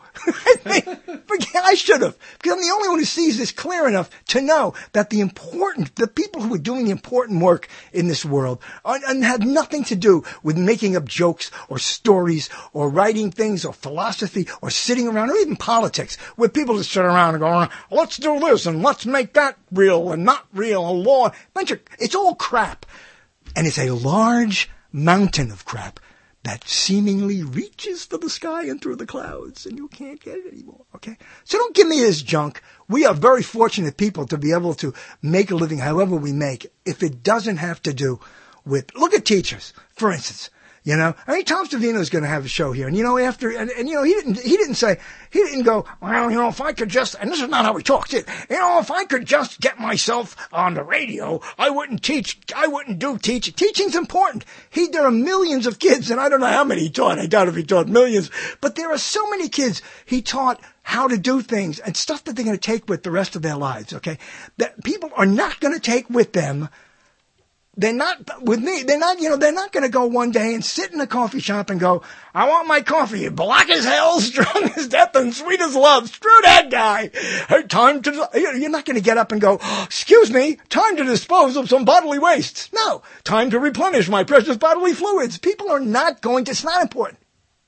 I should have. Because I'm the only one who sees this clear enough to know that the people who are doing the important work in this world and have nothing to do with making up jokes or stories or writing things or philosophy or sitting around or even politics, where people just sit around and go, let's do this and let's make that real and not real and law. It's all crap. And it's a large mountain of crap that seemingly reaches for the sky and through the clouds, and you can't get it anymore, okay? So don't give me this junk. We are very fortunate people to be able to make a living however we make, if it doesn't have to do with, look at teachers, for instance. You know, I mean, Tom Savino's going to have a show here, and you know, after, and you know, he didn't go, well, you know, if I could just, and this is not how he talks it, you know, if I could just get myself on the radio, I wouldn't do teaching. Teaching's important. There are millions of kids, and I don't know how many he taught. I doubt if he taught millions, but there are so many kids he taught how to do things and stuff that they're going to take with the rest of their lives, okay? That people are not going to take with them. They're not, with me, they're not going to go one day and sit in a coffee shop and go, I want my coffee black as hell, strong as death, and sweet as love. Screw that guy. Hey, you're not going to get up and go, excuse me, time to dispose of some bodily wastes. No, time to replenish my precious bodily fluids. People are not going to, it's not important.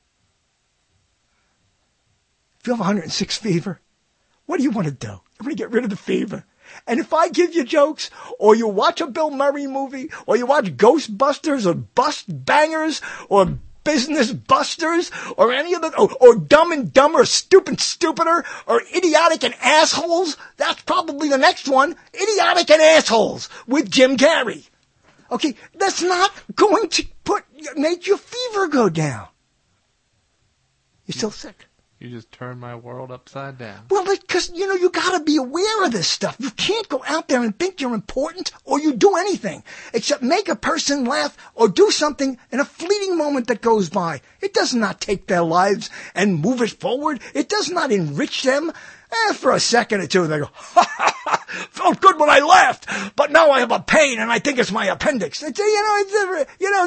If you have 106 fever, what do you want to do? You want to get rid of the fever. And if I give you jokes, or you watch a Bill Murray movie, or you watch Ghostbusters, or Bust Bangers, or Business Busters, or any of the, or Dumb and Dumber, Stupid Stupider, or Idiotic and Assholes, that's probably the next one, Idiotic and Assholes, with Jim Carrey. Okay, that's not going to make your fever go down. You're still sick. You just turned my world upside down. Well, because, you know, you got to be aware of this stuff. You can't go out there and think you're important or you do anything except make a person laugh or do something in a fleeting moment that goes by. It does not take their lives and move it forward. It does not enrich them. For a second or two, they go, ha, ha, ha, felt good when I laughed, but now I have a pain and I think it's my appendix. I'm going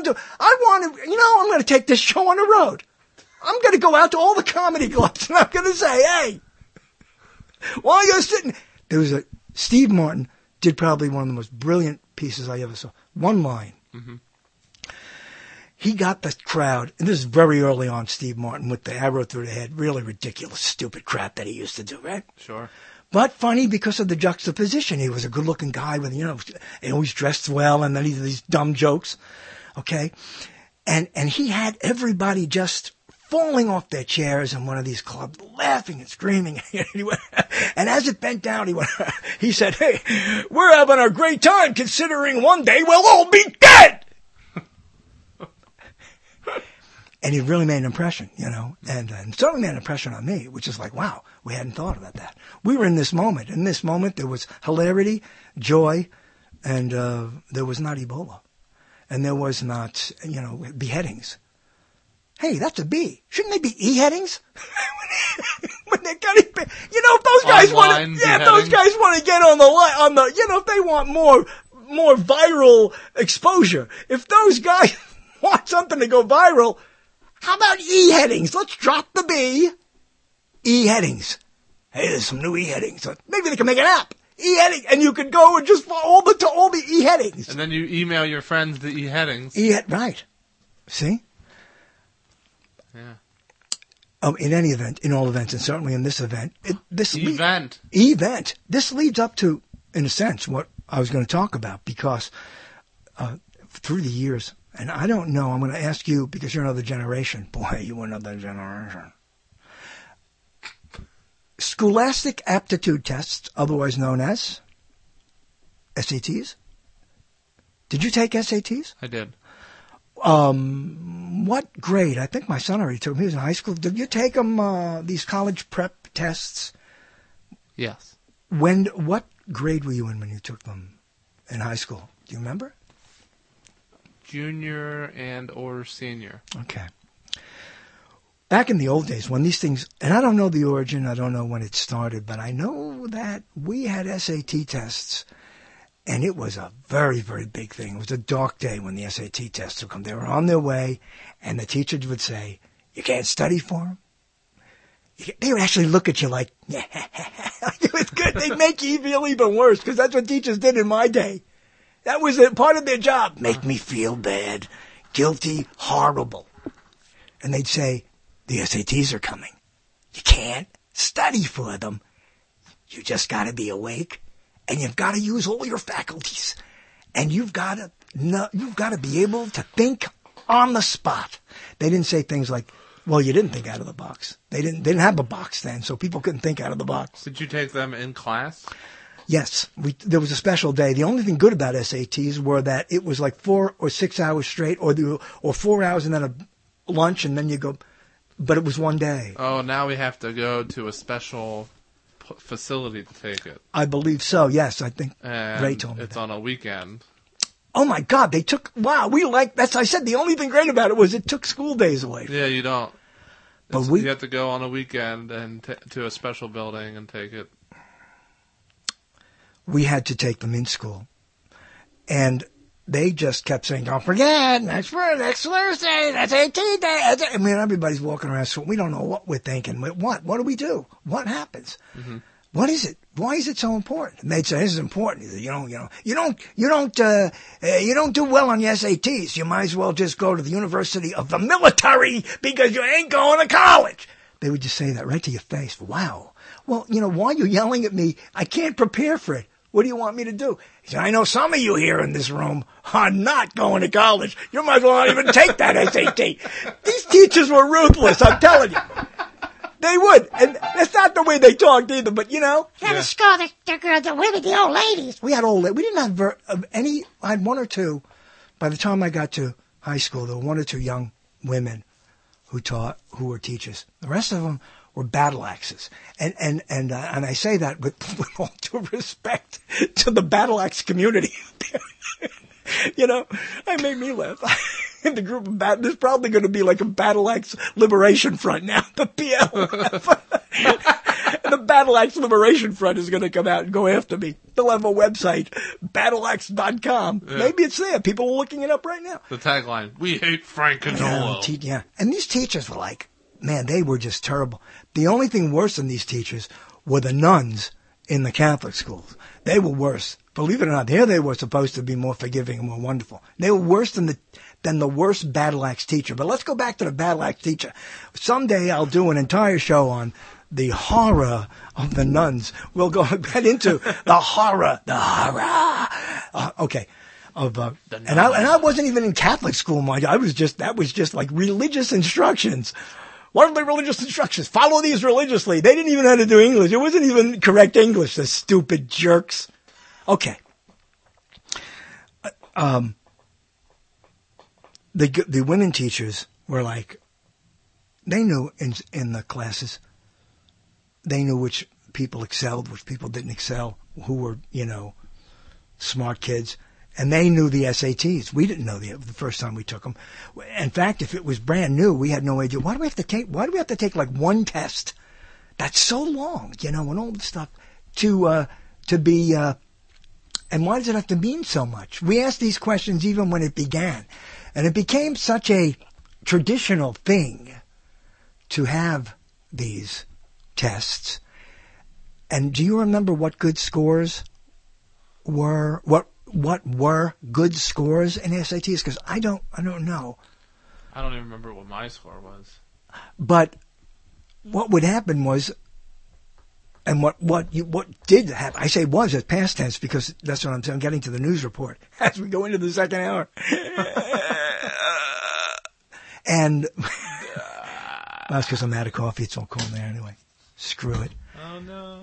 to take this show on the road. I'm going to go out to all the comedy clubs and I'm going to say, hey, while you're sitting, Steve Martin did probably one of the most brilliant pieces I ever saw. One line. Mm-hmm. He got the crowd, and this is very early on, Steve Martin, with the arrow through the head, really ridiculous, stupid crap that he used to do, right? Sure. But funny because of the juxtaposition. He was a good-looking guy with, you know, and always dressed well, and then he did these dumb jokes, okay? And he had everybody just falling off their chairs in one of these clubs, laughing and screaming. And as it bent down, he said, hey, we're having a great time considering one day we'll all be dead. And he really made an impression, you know, and certainly made an impression on me, which is like, wow, we hadn't thought about that. We were in this moment. In this moment, there was hilarity, joy, and there was not Ebola. And there was not, you know, beheadings. Hey, that's a B. Shouldn't they be E-headings? When they're getting, you know, if those guys want to get on the, you know, if they want more viral exposure, if those guys want something to go viral, how about E-headings? Let's drop the B. E-headings. Hey, there's some new E-headings. Maybe they can make an app. E-heading, and you could go and just all the E-headings. And then you email your friends the E-headings. Right. See? Yeah. In any event, in all events, and certainly in this event, this leads up to, in a sense, what I was going to talk about, because through the years, and I don't know, I'm going to ask you, because you're another generation. Boy, you were another generation. Scholastic aptitude tests, otherwise known as SATs. Did you take SATs? I did. What grade? I think my son already took them. He was in high school. Did you take them, these college prep tests? Yes. What grade were you in when you took them in high school? Do you remember? Junior and or senior. Okay. Back in the old days when these things, and I don't know the origin, I don't know when it started, but I know that we had SAT tests. And it was a very, very big thing. It was a dark day when the SAT tests would come. They were on their way, and the teachers would say, you can't study for them? They would actually look at you like, yeah. It was good. They'd make you feel even worse, because that's what teachers did in my day. That was a part of their job. Make me feel bad, guilty, horrible. And they'd say, the SATs are coming. You can't study for them. You just got to be awake. And you've got to use all your faculties. And you've got to be able to think on the spot. They didn't say things like, well, you didn't think out of the box. They didn't have a box then, so people couldn't think out of the box. Did you take them in class? Yes, there was a special day. The only thing good about SATs were that it was like 4 or 6 hours straight, or 4 hours and then a lunch, and then you go. But it was one day. Oh, now we have to go to a special facility to take it. I believe so. Yes, I think And Ray told me it's that. on a weekend. Oh my God, they took. Wow, that's. I said the only thing great about it was it took school days away. Yeah, you don't. But You have to go on a weekend and to a special building and take it. We had to take them in school, and they just kept saying, "Don't forget, next Thursday, that's 18 days." I mean, everybody's walking around, so we don't know what we're thinking. What do we do? What happens? Mm-hmm. What is it? Why is it so important? And they'd say, "This is important. You don't do well on your SATs. You might as well just go to the University of the Military because you ain't going to college." They would just say that right to your face. Wow. Well, why are you yelling at me? I can't prepare for it. What do you want me to do? He said, "I know some of you here in this room are not going to college. You might as well not even take that SAT." These teachers were ruthless, I'm telling you. They would. And that's not the way they talked either, but Gotta score the women, the old ladies. We had we didn't have any, I had one or two. By the time I got to high school, there were one or two young women who were teachers. The rest of them were battle axes. And I say that with all due respect to the battle axe community. It made me laugh. In the group of there's probably going to be like a Battle Axe Liberation Front now, the BLF. The Battle Axe Liberation Front is going to come out and go after me. They'll have a website, battleaxe.com. Yeah. Maybe it's there. People are looking it up right now. The tagline, "We hate Frank Caggiolo." Yeah. And these teachers were like, man, they were just terrible. The only thing worse than these teachers were the nuns in the Catholic schools. They were worse. Believe it or not, here they were supposed to be more forgiving and more wonderful. They were worse than the worst battle axe teacher. But let's go back to the battle axe teacher. Someday I'll do an entire show on the horror of the nuns. We'll get into the horror. Okay. And I wasn't even in Catholic school, mind you. That was just like religious instructions. What are the religious instructions? Follow these religiously. They didn't even know how to do English. It wasn't even correct English, the stupid jerks. Okay. The women teachers were like, they knew in the classes, they knew which people excelled, which people didn't excel, who were, smart kids. And they knew the SATs. We didn't know the first time we took them. In fact, if it was brand new, we had no idea. Why do we have to take like one test? That's so long, and all the stuff to be, and why does it have to mean so much? We asked these questions even when it began. And it became such a traditional thing to have these tests. And do you remember what good scores were? What were good scores in SATs? Because I don't know. I don't even remember what my score was. But what would happen was, and what did happen? I say was as past tense because that's what I'm saying. I'm getting to the news report as we go into the second hour. And that's because I'm out of coffee. It's all cold there anyway. Screw it. Oh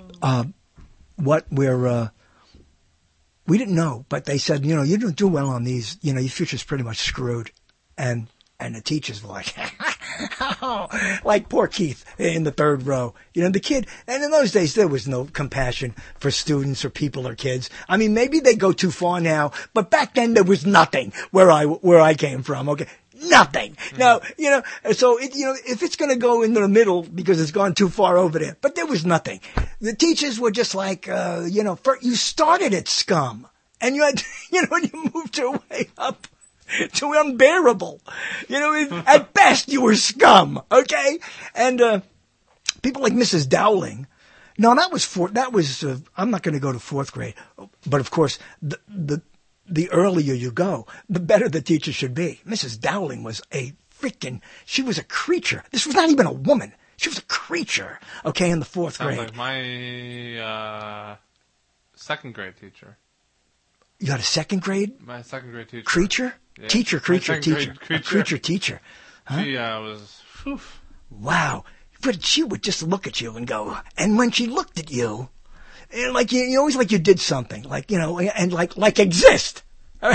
no. We didn't know, but they said, you don't do well on these. Your future's pretty much screwed. And the teachers were like, like poor Keith in the third row. The kid, and in those days there was no compassion for students or people or kids. I mean, maybe they go too far now, but back then there was nothing where I came from. Okay. Nothing. Now, so if it's going to go into the middle because it's gone too far over there, but there was nothing. The teachers were just like, you started at scum and you had, you moved your way up to unbearable. At best you were scum. Okay. And, people like Mrs. Dowling. No, I'm not going to go to fourth grade, but of course the earlier you go, the better the teacher should be. Mrs. Dowling was she was a creature. This was not even a woman. She was a creature, okay, in the fourth grade. Sounds like my second grade teacher. You had a second grade? My second grade teacher. Creature? Yeah. Teacher. A creature teacher. Huh? She was... Whew. Wow. But she would just look at you and go, and when she looked at you, And like you always like you did something, like, you know, and like exist.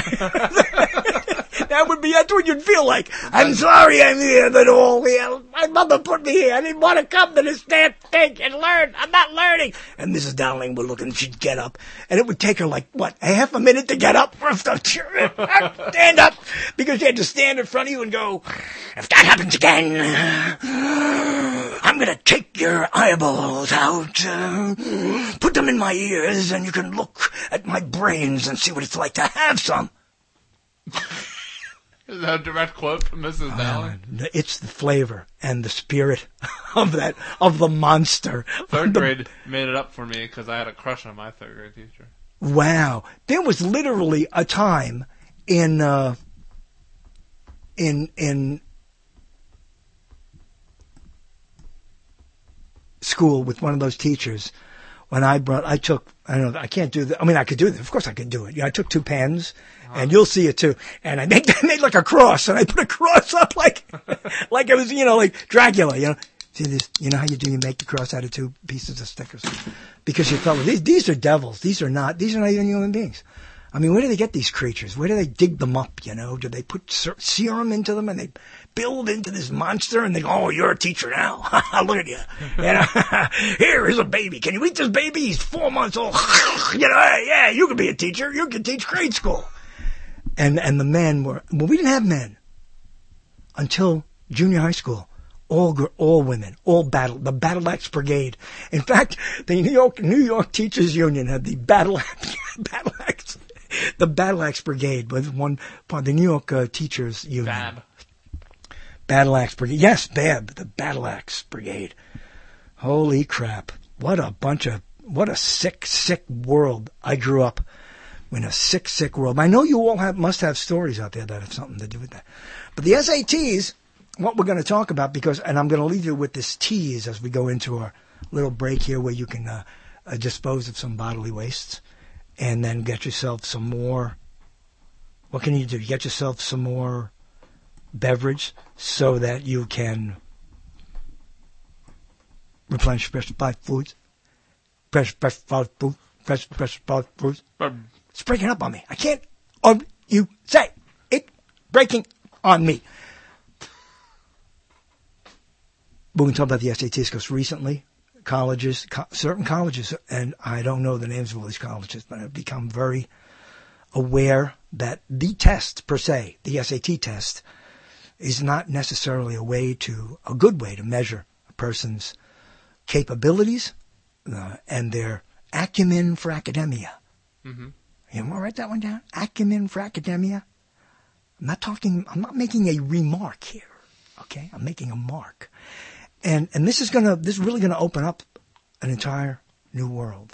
That's what you'd feel like. I'm sorry I'm here, but my mother put me here. I didn't want to come to this damn thing and learn. I'm not learning. And Mrs. Dowling would look and she'd get up. And it would take her like, what, a half a minute to get up? Stand up. Because she had to stand in front of you and go, if that happens again, I'm going to take your eyeballs out, put them in my ears, and you can look at my brains and see what it's like to have some. Is that a direct quote from Mrs. Dowling? It's the flavor and the spirit of the monster. Third grade made it up for me because I had a crush on my third grade teacher. Wow. There was literally a time in school with one of those teachers when I could do this. I mean, I could do this. Of course I could do it. I took 2 pens. And you'll see it too. And I made like a cross, and I put a cross up like it was, like Dracula, See this, how you do, you make the cross out of 2 pieces of stickers. Because you felt, these are devils. These are not even human beings. I mean, where do they get these creatures? Where do they dig them up, Do they put serum into them and they build into this monster and they go, oh, you're a teacher now. Look at you. Here is a baby. Can you eat this baby? He's 4 months old. Yeah, you can be a teacher. You can teach grade school. And the men were, we didn't have men until junior high school. All women, the Battle Axe Brigade. In fact, the New York Teachers Union had the Battle Axe Brigade was one part of the New York Teachers Union. BAB. Battle Axe Brigade. Yes, BAB, the Battle Axe Brigade. Holy crap. What a sick world I grew up in, a sick world. I know you all must have stories out there that have something to do with that. But the SATs, what we're going to talk about, and I'm going to leave you with this tease as we go into our little break here where you can dispose of some bodily wastes and then get yourself some more. What can you do? Get yourself some more beverage so that you can replenish specified foods. Specified foods. It's breaking up on me. I can't. You say it breaking on me. But we can talk about the SATs because recently, certain colleges, and I don't know the names of all these colleges, but I've become very aware that the test per se, the SAT test, is not necessarily a good way to measure a person's capabilities and their acumen for academia. Mm-hmm. You want to write that one down? Acumen for academia. I'm not making a remark here. Okay? I'm making a mark. And this is really gonna open up an entire new world.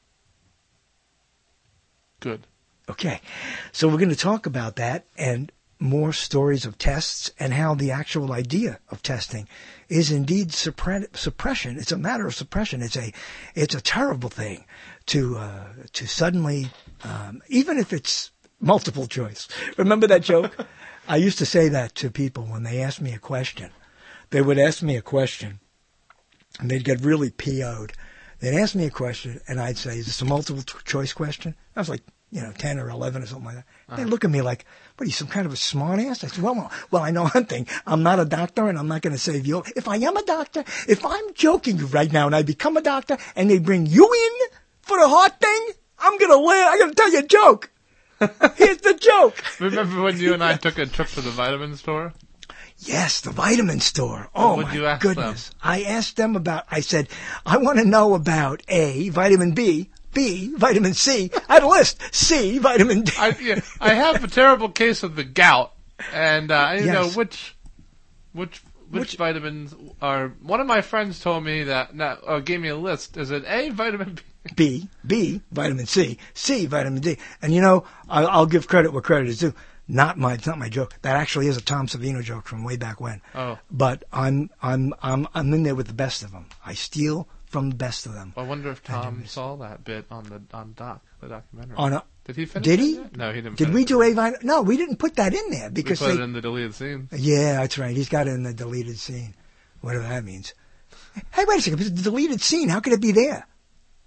Good. Okay. So we're going to talk about that and more stories of tests and how the actual idea of testing is indeed suppression. It's a matter of suppression. It's a terrible thing to suddenly, even if it's multiple choice. Remember that joke? I used to say that to people when they asked me a question. They would ask me a question and they'd get really PO'd. They'd ask me a question and I'd say, is this a multiple choice question? I was like, 10 or 11 or something like that. They'd look at me like, what are you, some kind of a smart ass? I said, well, I know one thing. I'm not a doctor and I'm not going to save you. If I am a doctor, if I'm joking right now and I become a doctor and they bring you in for the heart thing, I'm going to tell you a joke. Here's the joke. Remember when you and I took a trip to the vitamin store? Yes, the vitamin store. Oh, my goodness. I asked them I said, I want to know about A, vitamin B, vitamin C. I had a list. C, vitamin D. I have a terrible case of the gout, and I didn't know which vitamins are. One of my friends told me gave me a list. Is it A, vitamin B, vitamin C, vitamin D? And I'll give credit where credit is due. It's not my joke. That actually is a Tom Savino joke from way back when. Oh. But I'm in there with the best of them. I steal from the best of them. I wonder if Tom saw that bit on the documentary. Did he finish? Did he? No, he didn't. Did we do a vitamin? No, we didn't put that in there because we put it in the deleted scene. Yeah, that's right. He's got it in the deleted scene, whatever that means. Hey, wait a second. It's a deleted scene. How could it be there?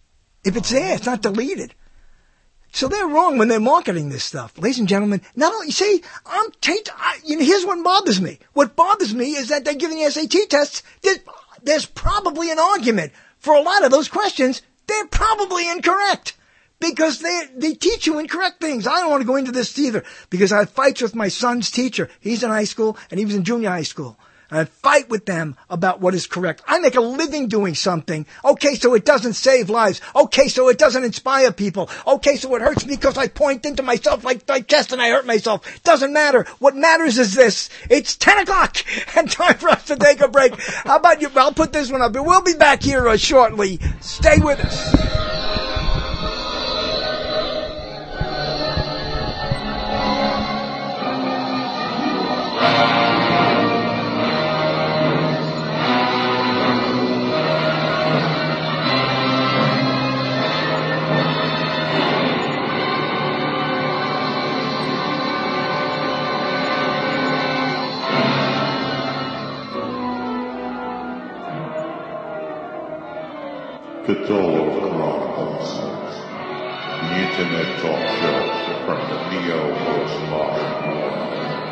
If it's there, it's not deleted. So they're wrong when they're marketing this stuff. Ladies and gentlemen, not only, see, here's what bothers me. What bothers me is that they're giving SAT tests. There's probably an argument for a lot of those questions. They're probably incorrect because they teach you incorrect things. I don't want to go into this either because I have fights with my son's teacher. He's in high school and he was in junior high school. And I fight with them about what is correct. I make a living doing something. Okay, so it doesn't save lives. Okay, so it doesn't inspire people. Okay, so it hurts me because I point into myself like my chest and I hurt myself. Doesn't matter. What matters is this. It's 10 o'clock and time for us to take a break. How about you? I'll put this one up. We'll be back here shortly. Stay with us. Cthulhu Chronicles, the internet talk show from the neo-postmodern world.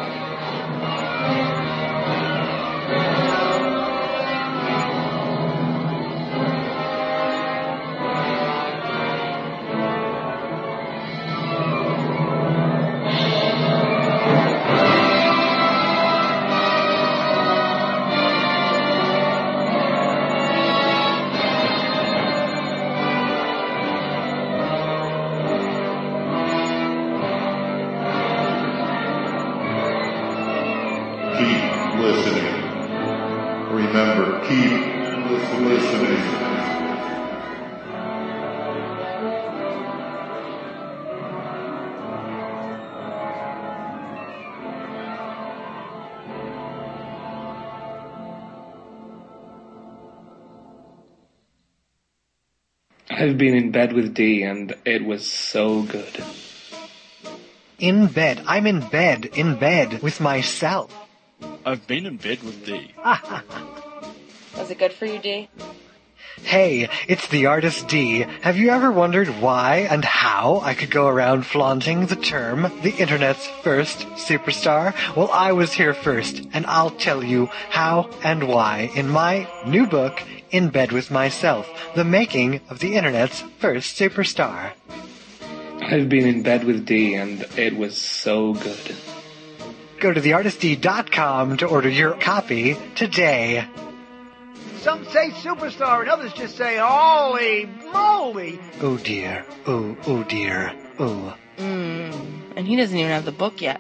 I've been in bed with Dee, and it was so good. In bed. I'm in bed with myself. I've been in bed with Dee. Was it good for you, Dee? Hey, it's the artist D. Have you ever wondered why and how I could go around flaunting the term the internet's first superstar? Well, I was here first, and I'll tell you how and why in my new book, In Bed With Myself, the making of the internet's first superstar. I've been in bed with Dee, and it was so good. Go to theartistd.com to order your copy today. Some say superstar, and others just say, holy moly. Oh dear, oh dear, oh. And he doesn't even have the book yet.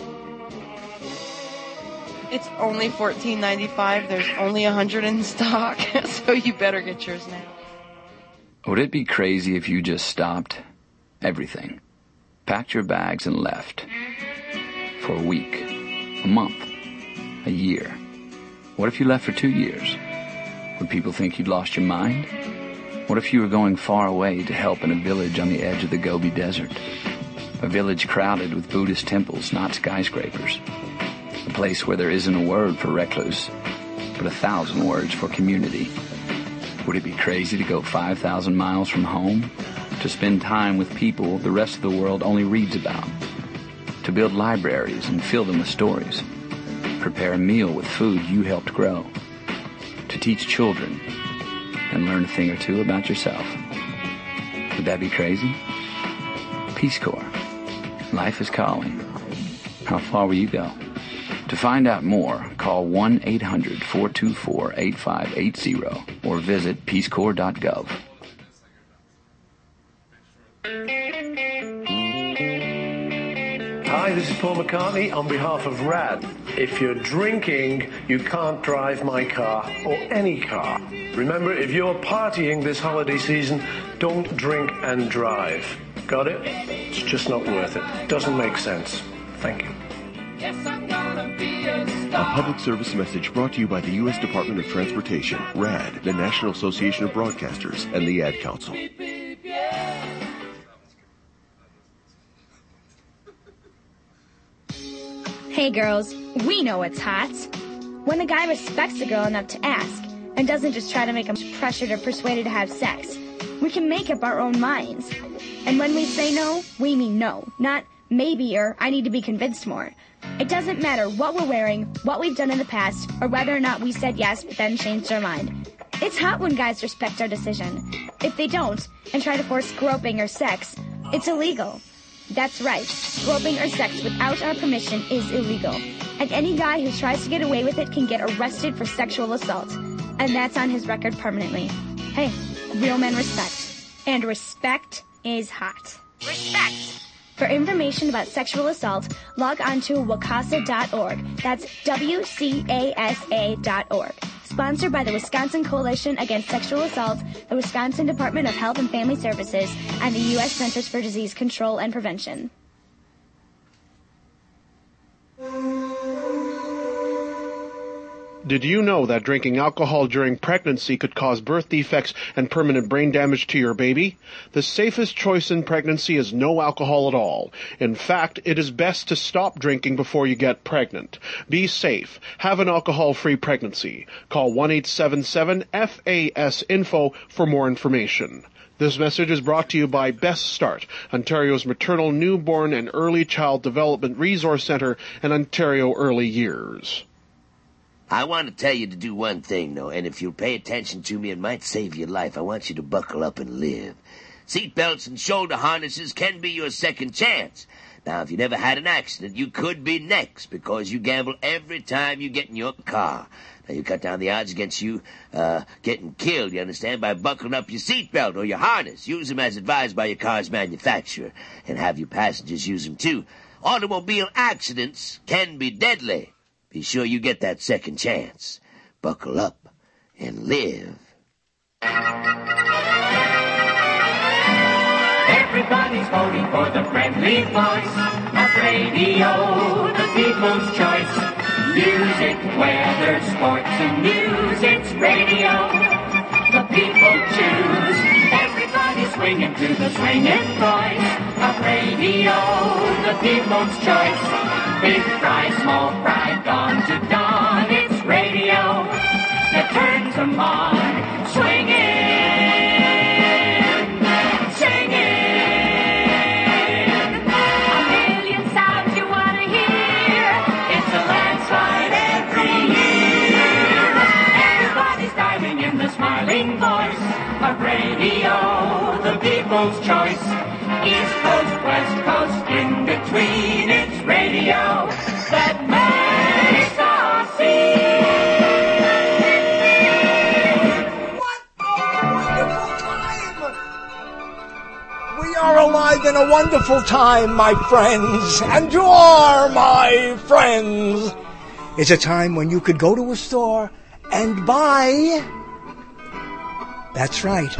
It's only $14.95. There's only 100 in stock, so you better get yours now. Would it be crazy if you just stopped everything, packed your bags and left for a week, a month, a year? What if you left for 2 years? Would people think you'd lost your mind? What if you were going far away to help in a village on the edge of the Gobi Desert? A village crowded with Buddhist temples, not skyscrapers. A place where there isn't a word for recluse, but 1,000 words for community. Would it be crazy to go 5,000 miles from home? To spend time with people the rest of the world only reads about? To build libraries and fill them with stories? Prepare a meal with food you helped grow? To teach children and learn a thing or two about yourself? Would that be crazy? Peace Corps. Life is calling. How far will you go? To find out more, call 1-800-424-8580 or visit peacecorps.gov. Hi, this is Paul McCartney on behalf of RAD. If you're drinking, you can't drive my car or any car. Remember, if you're partying this holiday season, don't drink and drive. Got it? It's just not worth it. Doesn't make sense. Thank you. A public service message brought to you by the U.S. Department of Transportation, RAD, the National Association of Broadcasters, and the Ad Council. Hey girls, we know what's hot. When a guy respects a girl enough to ask, and doesn't just try to make him pressured or persuaded to have sex. We can make up our own minds. And when we say no, we mean no, not maybe or I need to be convinced more. It doesn't matter what we're wearing, what we've done in the past, or whether or not we said yes but then changed our mind. It's hot when guys respect our decision. If they don't, and try to force groping or sex, it's illegal. That's right, groping or sex without our permission is illegal. And any guy who tries to get away with it can get arrested for sexual assault. And that's on his record permanently. Hey, real men respect. And respect is hot. Respect! For information about sexual assault, log on to WCASA.org. That's WCASA.org. Sponsored by the Wisconsin Coalition Against Sexual Assault, the Wisconsin Department of Health and Family Services, and the U.S. Centers for Disease Control and Prevention. Did you know that drinking alcohol during pregnancy could cause birth defects and permanent brain damage to your baby? The safest choice in pregnancy is no alcohol at all. In fact, it is best to stop drinking before you get pregnant. Be safe. Have an alcohol-free pregnancy. Call 1-877-FAS-INFO for more information. This message is brought to you by Best Start, Ontario's maternal, newborn, and early child development resource centre and Ontario Early Years. I want to tell you to do one thing, though, and if you'll pay attention to me, it might save your life. I want you to buckle up and live. Seat belts and shoulder harnesses can be your second chance. Now, if you never had an accident, you could be next, because you gamble every time you get in your car. Now, you cut down the odds against you getting killed, you understand, by buckling up your seatbelt or your harness. Use them as advised by your car's manufacturer, and have your passengers use them, too. Automobile accidents can be deadly. Be sure you get that second chance. Buckle up and live. Everybody's voting for the friendly voice of radio, the people's choice. Music, weather, sports, and news, it's radio. The people choose. Everybody's swinging to the swinging voice of radio, the people's choice. Big fry, small fry, dawn to dawn, it's radio that turns them on. Swinging, singing, a million sounds you want to hear. It's a landslide every year. Everybody's diving in the smiling voice of radio, the people's choice. East Coast, West Coast, in between, it's radio that makes us sing. We are alive in a wonderful time, my friends, and you are my friends. It's a time when you could go to a store and buy, that's right,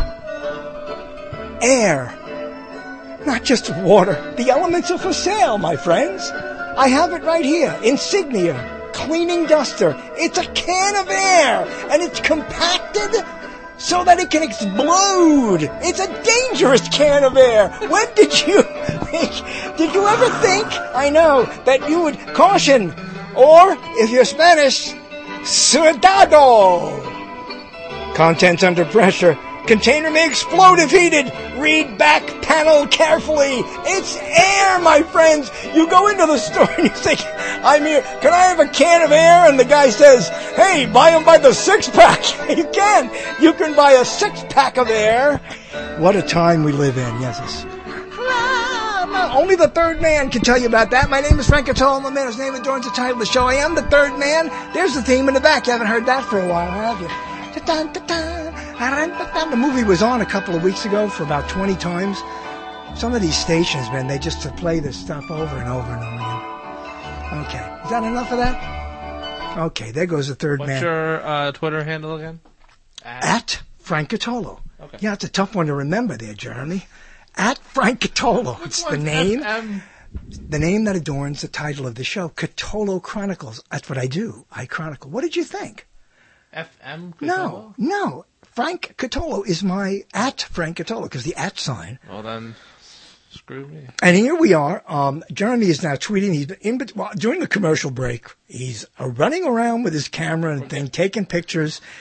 air. Not just water. The elements are for sale, my friends. I have it right here. Insignia Cleaning Duster. it's a can of air, and it's compacted so that it can explode. It's a dangerous can of air. When did you ever think, I know, that you would caution, or, if you're Spanish, cuidado. Contents under pressure. Container may explode if heated. Read back panel carefully. It's air, my friends. You go into the store and you think, I'm here. Can I have a can of air? And the guy says, hey, buy them by the 6-pack. You can. You can buy a 6-pack of air. What a time we live in, yes. Only the third man can tell you about that. My name is Frank Cottolo, and the man whose name adorns the title of the show. I am the third man. There's the theme in the back. You haven't heard that for a while, have you? The movie was on a couple of weeks ago for about 20 times. Some of these stations, man, they just play this stuff over and over and over again. Okay. Is that enough of that? Okay, there goes the third man. What's your Twitter handle again? At Frank Cottolo. Okay. Yeah, it's a tough one to remember there, Jeremy. At Frank Cottolo. It's the name. FM? The name that adorns the title of the show, Cottolo Chronicles. That's what I do. I chronicle. What did you think? FM Cottolo? No. Frank Cottolo is my at Frank Cottolo, because the at sign. Well, then, screw me. And here we are. Jeremy is now tweeting. He's during the commercial break, he's running around with his camera and thing, taking pictures.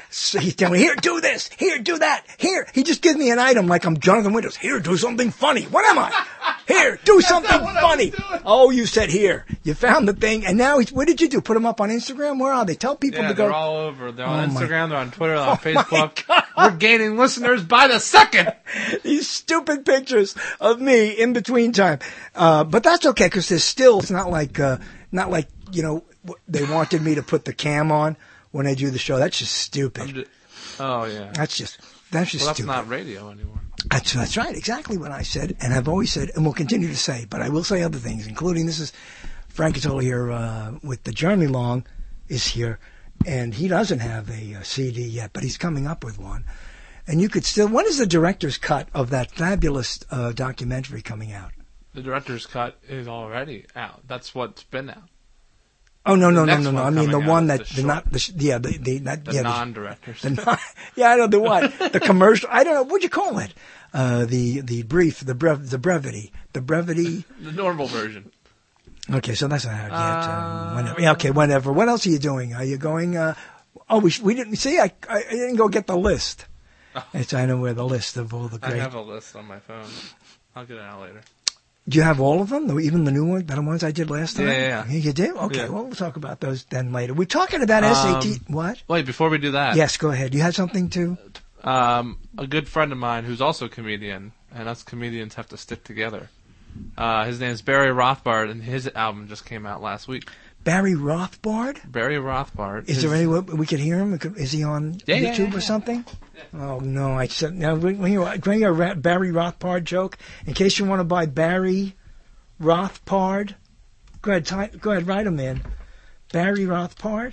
So he's telling me, here, do this. Here, do that. Here. He just gives me an item like I'm Jonathan Winters. Here, do something funny. What am I? Here, do something funny. Oh, you said here. You found the thing. And now, what did you do? Put them up on Instagram? Where are they? Tell people to go. They're all over. They're on Instagram. They're on Twitter. They're on Facebook. We're gaining listeners by the second. These stupid pictures of me in between time. But that's okay because there's still, it's not like, you know, they wanted me to put the cam on when I do the show. That's just stupid. Oh, yeah. That's just well, stupid. that's not radio anymore. That's right. Exactly what I said. And I've always said, and will continue to say, but I will say other things, including this is Frank Cotola here with the Journey Long is here. And he doesn't have a CD yet, but he's coming up with one. And you could still, when is the director's cut of that fabulous documentary coming out? The director's cut is already out. That's what's been out. Oh, no. I mean, the one that, the non-director's. Yeah, I know the what? The commercial. I don't know. What'd you call it? The brief, the brevity. The normal version. Okay, so that's not out yet. Whenever. Yeah, okay, whenever. What else are you doing? Are you going, we didn't, see, I didn't go get the list. I know where the list of all the great. I have a list on my phone. I'll get it out later. Do you have all of them? Even the new ones, better ones I did last time? Yeah. You did? Okay, yeah. Well, we'll talk about those then later. We're talking about SAT. What? Wait, before we do that. Yes, go ahead. You had something to? A good friend of mine who's also a comedian, and us comedians have to stick together. His name's Barry Rothbard, and his album just came out last week. Barry Rothbard? Barry Rothbard. Is there any way we could hear him? Is he on YouTube or something? Yeah. Oh, no. I said, now, when you hear a Barry Rothbard joke, in case you want to buy Barry Rothbard, go ahead, write him in. Barry Rothbard?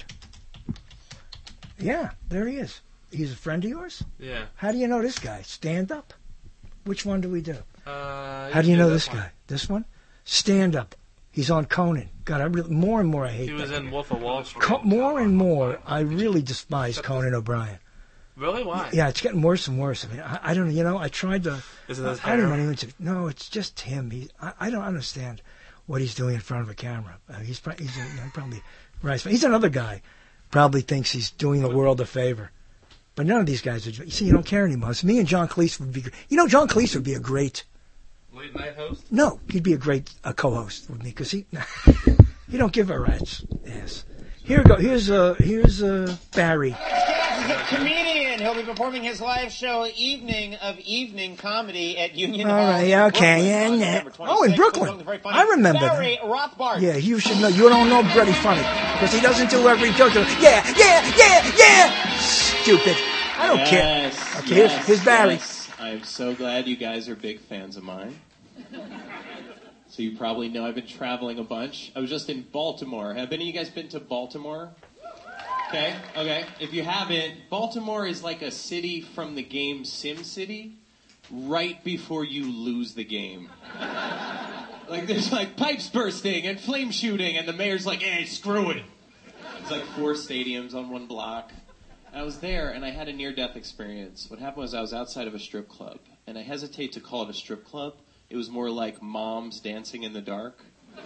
Yeah, there he is. He's a friend of yours? Yeah. How do you know this guy? Stand up? Which one do we do? How do you know this guy? This one? Stand up. He's on Conan. God, more and more I hate He was in Wolf of Wall Street. More and more, I really despise Conan O'Brien. Really? Why? Yeah, it's getting worse and worse. I mean, I don't know. I tried to. Is it his I don't even. No, it's just him. I don't understand what he's doing in front of a camera. He's probably right. He's another guy. Probably thinks he's doing the world a favor. But none of these guys are. You see, you don't care anymore. So me and John Cleese would be. John Cleese would be a great. Late night host? No, he'd be a great co-host with me because he don't give a rat's ass. Here we go. Here's Barry. He's a comedian. He'll be performing his live show Evening of Evening Comedy at Union Hall. All right, okay, yeah. Oh, in Brooklyn. I remember that. Barry Rothbard. Yeah, you should know. You don't know Brady Funny because he doesn't do every joke. Yeah. Stupid. I don't care. Okay, here's Barry. Yes. I'm so glad you guys are big fans of mine. So you probably know I've been traveling a bunch. I was just in Baltimore. Have any of you guys been to Baltimore? Okay. If you haven't, Baltimore is like a city from the game SimCity right before you lose the game. Like there's like pipes bursting and flame shooting and the mayor's like, hey, screw it. It's like 4 stadiums on one block. I was there and I had a near-death experience. What happened was I was outside of a strip club, and I hesitate to call it a strip club. It was more like moms dancing in the dark.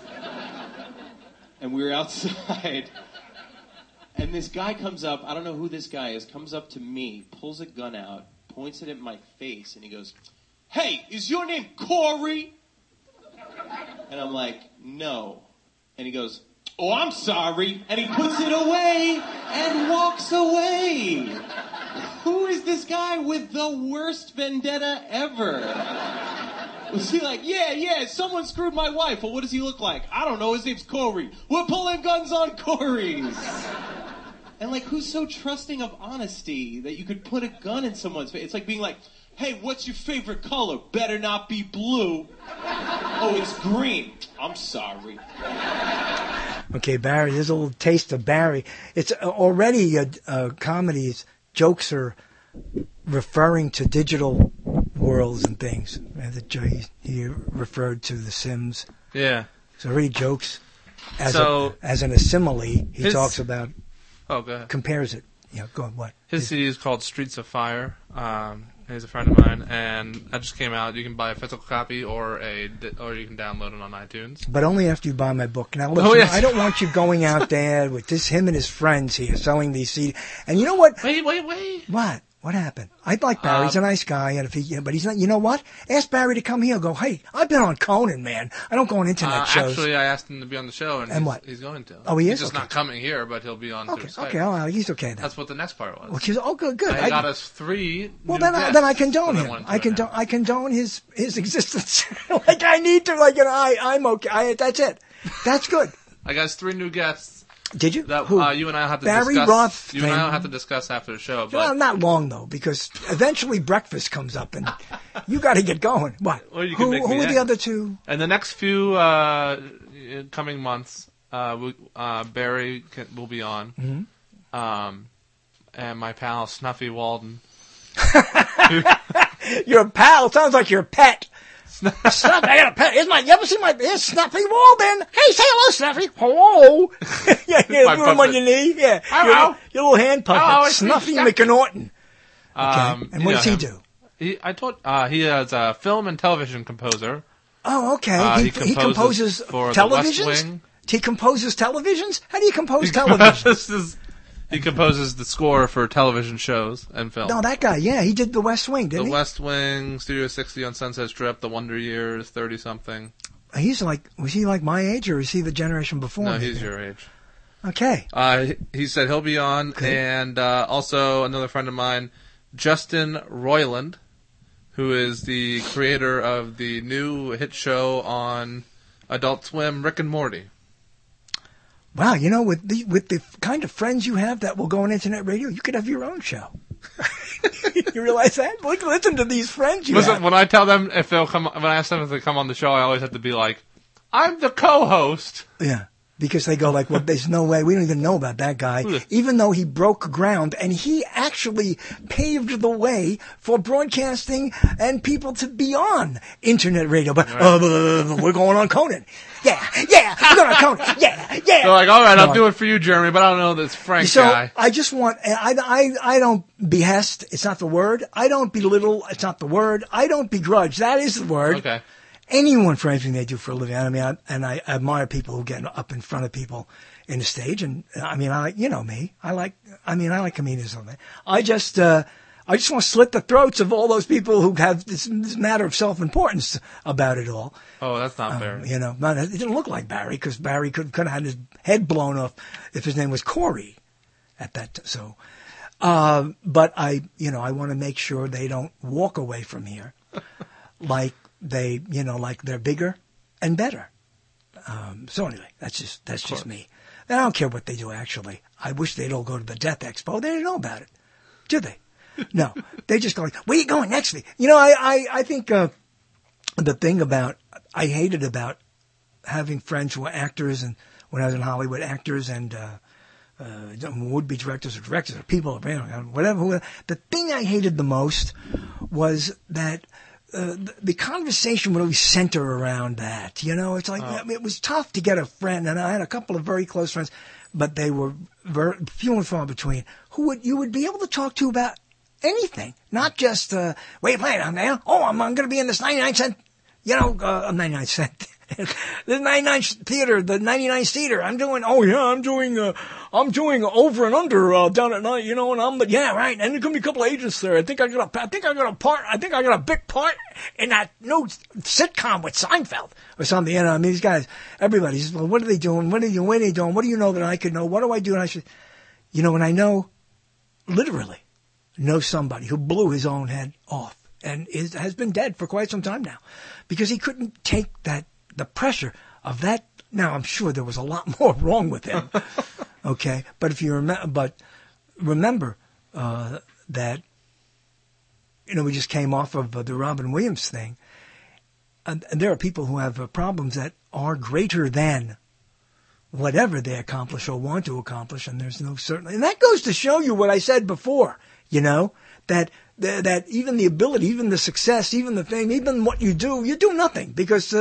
And we were outside, and this guy comes up, I don't know who this guy is, comes up to me, pulls a gun out, points it at my face, and he goes, hey, is your name Corey? And I'm like, no. And he goes, oh, I'm sorry. And he puts it away and walks away. Who is this guy with the worst vendetta ever? Was he like, yeah, someone screwed my wife. Well, what does he look like? I don't know. His name's Corey. We're pulling guns on Corys. And like, who's so trusting of honesty that you could put a gun in someone's face? It's like being like, hey, what's your favorite color? Better not be blue. Oh, it's green. I'm sorry. Okay, Barry, there's a little taste of Barry. It's already comedies, jokes are referring to digital worlds and things. He referred to The Sims. Yeah. It's already jokes. As an simile, he talks about. Oh, go ahead. Compares it. Yeah, go on. What? His CD is called Streets of Fire. He's a friend of mine, and that just came out. You can buy a physical copy or you can download it on iTunes. But only after you buy my book. Now, listen, yes. I don't want you going out there with him and his friends here selling these CDs. And you know what? Wait. What? What happened? I'd like Barry. He's a nice guy, and but he's not. You know what? Ask Barry to come here. Go, hey, I've been on Conan, man. I don't go on internet shows. Actually, I asked him to be on the show, and what? He's going to. Oh, he is? He's just not coming here, but he'll be on through Skype. Okay, oh, he's okay then. That's what the next part was. Good. I got us 3. Well, then I condone him. I condone his existence. Like I need to. Like I'm okay. That's it. That's good. I got us 3 new guests. Did you? That, Who? You and I have to Barry discuss. Roth. You and I have to discuss after the show. But well, not long though, because eventually breakfast comes up, and you got to get going. What? Or you who can are the other two? And the next few coming months, Barry will be on, and my pal Snuffy Walden. Your pal sounds like your pet. Snuffy, I got a pet. You ever seen here's Snuffy Walden? Hey, say hello, Snuffy. Hello. Yeah, put him on your knee. Yeah. Hello. Your little hand puppet. Hello, Snuffy McNaughton. Okay. And what does he do? He is a film and television composer. Oh, okay. He composes for televisions? The West Wing. He composes televisions? How do you compose televisions? He composes the score for television shows and film. No, that guy, yeah, he did The West Wing, didn't he? The West Wing, Studio 60 on Sunset Strip, The Wonder Years, 30-something. Was he like my age, or is he the generation before me? No, he's your age. Okay. He said he'll be on, and also another friend of mine, Justin Roiland, who is the creator of the new hit show on Adult Swim, Rick and Morty. Wow, with the kind of friends you have that will go on internet radio, you could have your own show. You realize that? Listen to these friends you have. When I tell them if they'll come, when I ask them if they come on the show, I always have to be like, I'm the co-host. Yeah. Because they go like, well, there's no way. We don't even know about that guy. Even though he broke ground and he actually paved the way for broadcasting and people to be on internet radio. But we're going on Conan. Yeah, we're going on Conan. Yeah. They're like, all right, I'll do it for you, Jeremy, but I don't know this Frank guy. I just want, I don't behest. It's not the word. I don't belittle. It's not the word. I don't begrudge. That is the word. Okay. Anyone for anything they do for a living. I mean, I admire people who get up in front of people in the stage. And I mean, me. I like comedians on that. I just want to slit the throats of all those people who have this matter of self-importance about it all. Oh, that's not fair. It didn't look like Barry, because Barry could have had his head blown off if his name was Corey at that. So, but I want to make sure they don't walk away from here like they're bigger and better. So anyway, that's just me. And I don't care what they do, actually. I wish they'd all go to the Death Expo. They didn't know about it, do they? No. They just go like, where are you going next week? I think the thing I hated about having friends who were actors, and when I was in Hollywood, actors and would-be directors or people, whatever. The thing I hated the most was that the conversation would always center around that. It's like it was tough to get a friend, and I had a couple of very close friends, but they were very few and far between, who you would be able to talk to about anything, not just where you playing on there? Oh, I'm going to be in this 99-cent, 99-cent. The 99 theater, the 99 seater. I'm doing over and under down at night, and right. And there's gonna be a couple of agents there. I think I got a big part in that new sitcom with Seinfeld or something. I mean, these guys, everybody's, well, what are they doing? What are they doing? What do you know that I could know? What do I do? And I should, and I literally know somebody who blew his own head off and has been dead for quite some time now because he couldn't take the pressure of that. Now, I'm sure there was a lot more wrong with him. Okay. But if you remember that, we just came off of the Robin Williams thing. And there are people who have problems that are greater than whatever they accomplish or want to accomplish. And there's no certainty. And that goes to show you what I said before, that even the ability, even the success, even the fame, even what you do nothing because,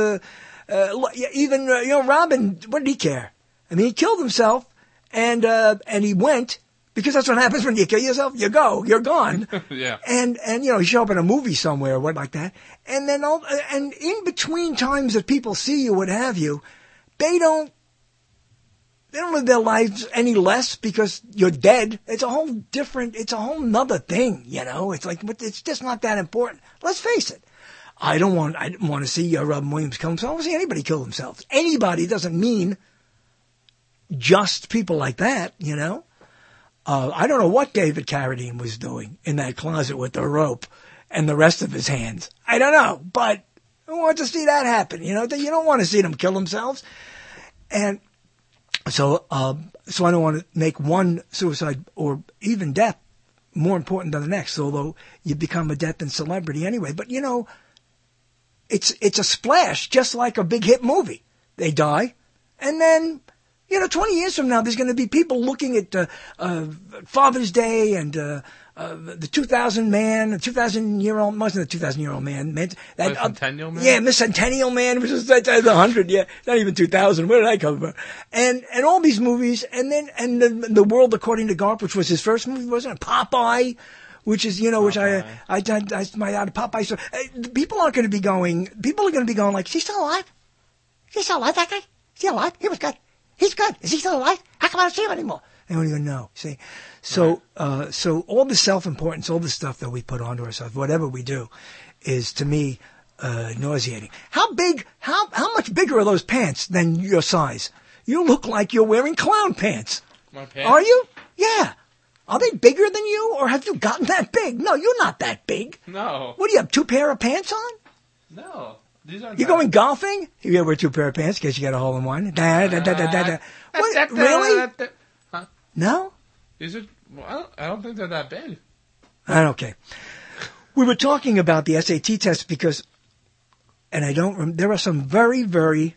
Robin, what did he care? I mean, he killed himself and he went Because that's what happens when you kill yourself. You go, you're gone. Yeah. And you show up in a movie somewhere or what like that. And then and in between times that people see you, what have you, they don't live their lives any less because you're dead. It's a whole nother thing, It's like, it's just not that important. Let's face it. I didn't want to see Robin Williams kill himself. I don't see anybody kill themselves. Anybody doesn't mean just people like that, I don't know what David Carradine was doing in that closet with the rope and the rest of his hands. I don't know, but I want to see that happen. You don't want to see them kill themselves. And so I don't want to make one suicide or even death more important than the next, although you become a death and celebrity anyway. But, it's a splash, just like a big hit movie. They die, and then 20 years from now, there's going to be people looking at Father's Day and the 2000 man, the 2000-year-old, wasn't the 2000-year-old man. Centennial Man? Yeah, Centennial Man, which is 100, yeah, not even 2000. Where did I come from? And all these movies, and The World According to Garp, which was his first movie, wasn't it? Popeye, which is, which I my out of Popeye. So people are going to be going like, is he still alive? Is he still alive, that guy? Is he alive? He was good. He's good. Is he still alive? How come I don't see him anymore? They don't even know. See, so all the self-importance, all the stuff that we put onto ourselves, whatever we do, is to me nauseating. How much bigger are those pants than your size? You look like you're wearing clown pants. My pants? Are you? Yeah. Are they bigger than you, or have you gotten that big? No, you're not that big. No. What do you have? 2 pair of pants on? No. You going golfing? You gotta wear 2 pair of pants in case you got a hole in one. What? Really? Huh? No? Is it? Well, I don't think they're that big. Okay. We were talking about the SAT test because, and there are some very, very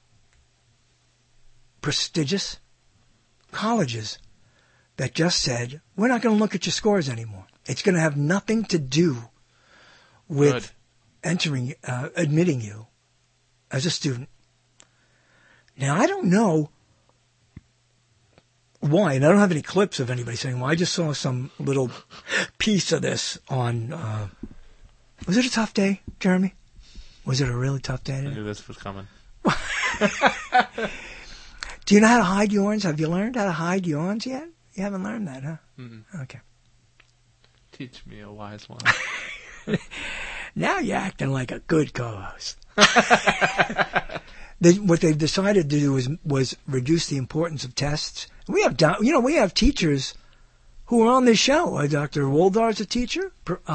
prestigious colleges that just said, we're not going to look at your scores anymore. It's going to have nothing to do with admitting you as a student. Now, I don't know why, and I don't have any clips of anybody saying, well, I just saw some little piece of this on, was it a tough day, Jeremy? Was it a really tough day today? I knew this was coming. Do you know how to hide yawns? Have you learned how to hide yawns yet? You haven't learned that, huh? Mm-mm. Okay. Teach me a wise one. Now you're acting like a good co-host. What they've decided to do was reduce the importance of tests. We have teachers who are on this show. Dr. Woldar's a teacher.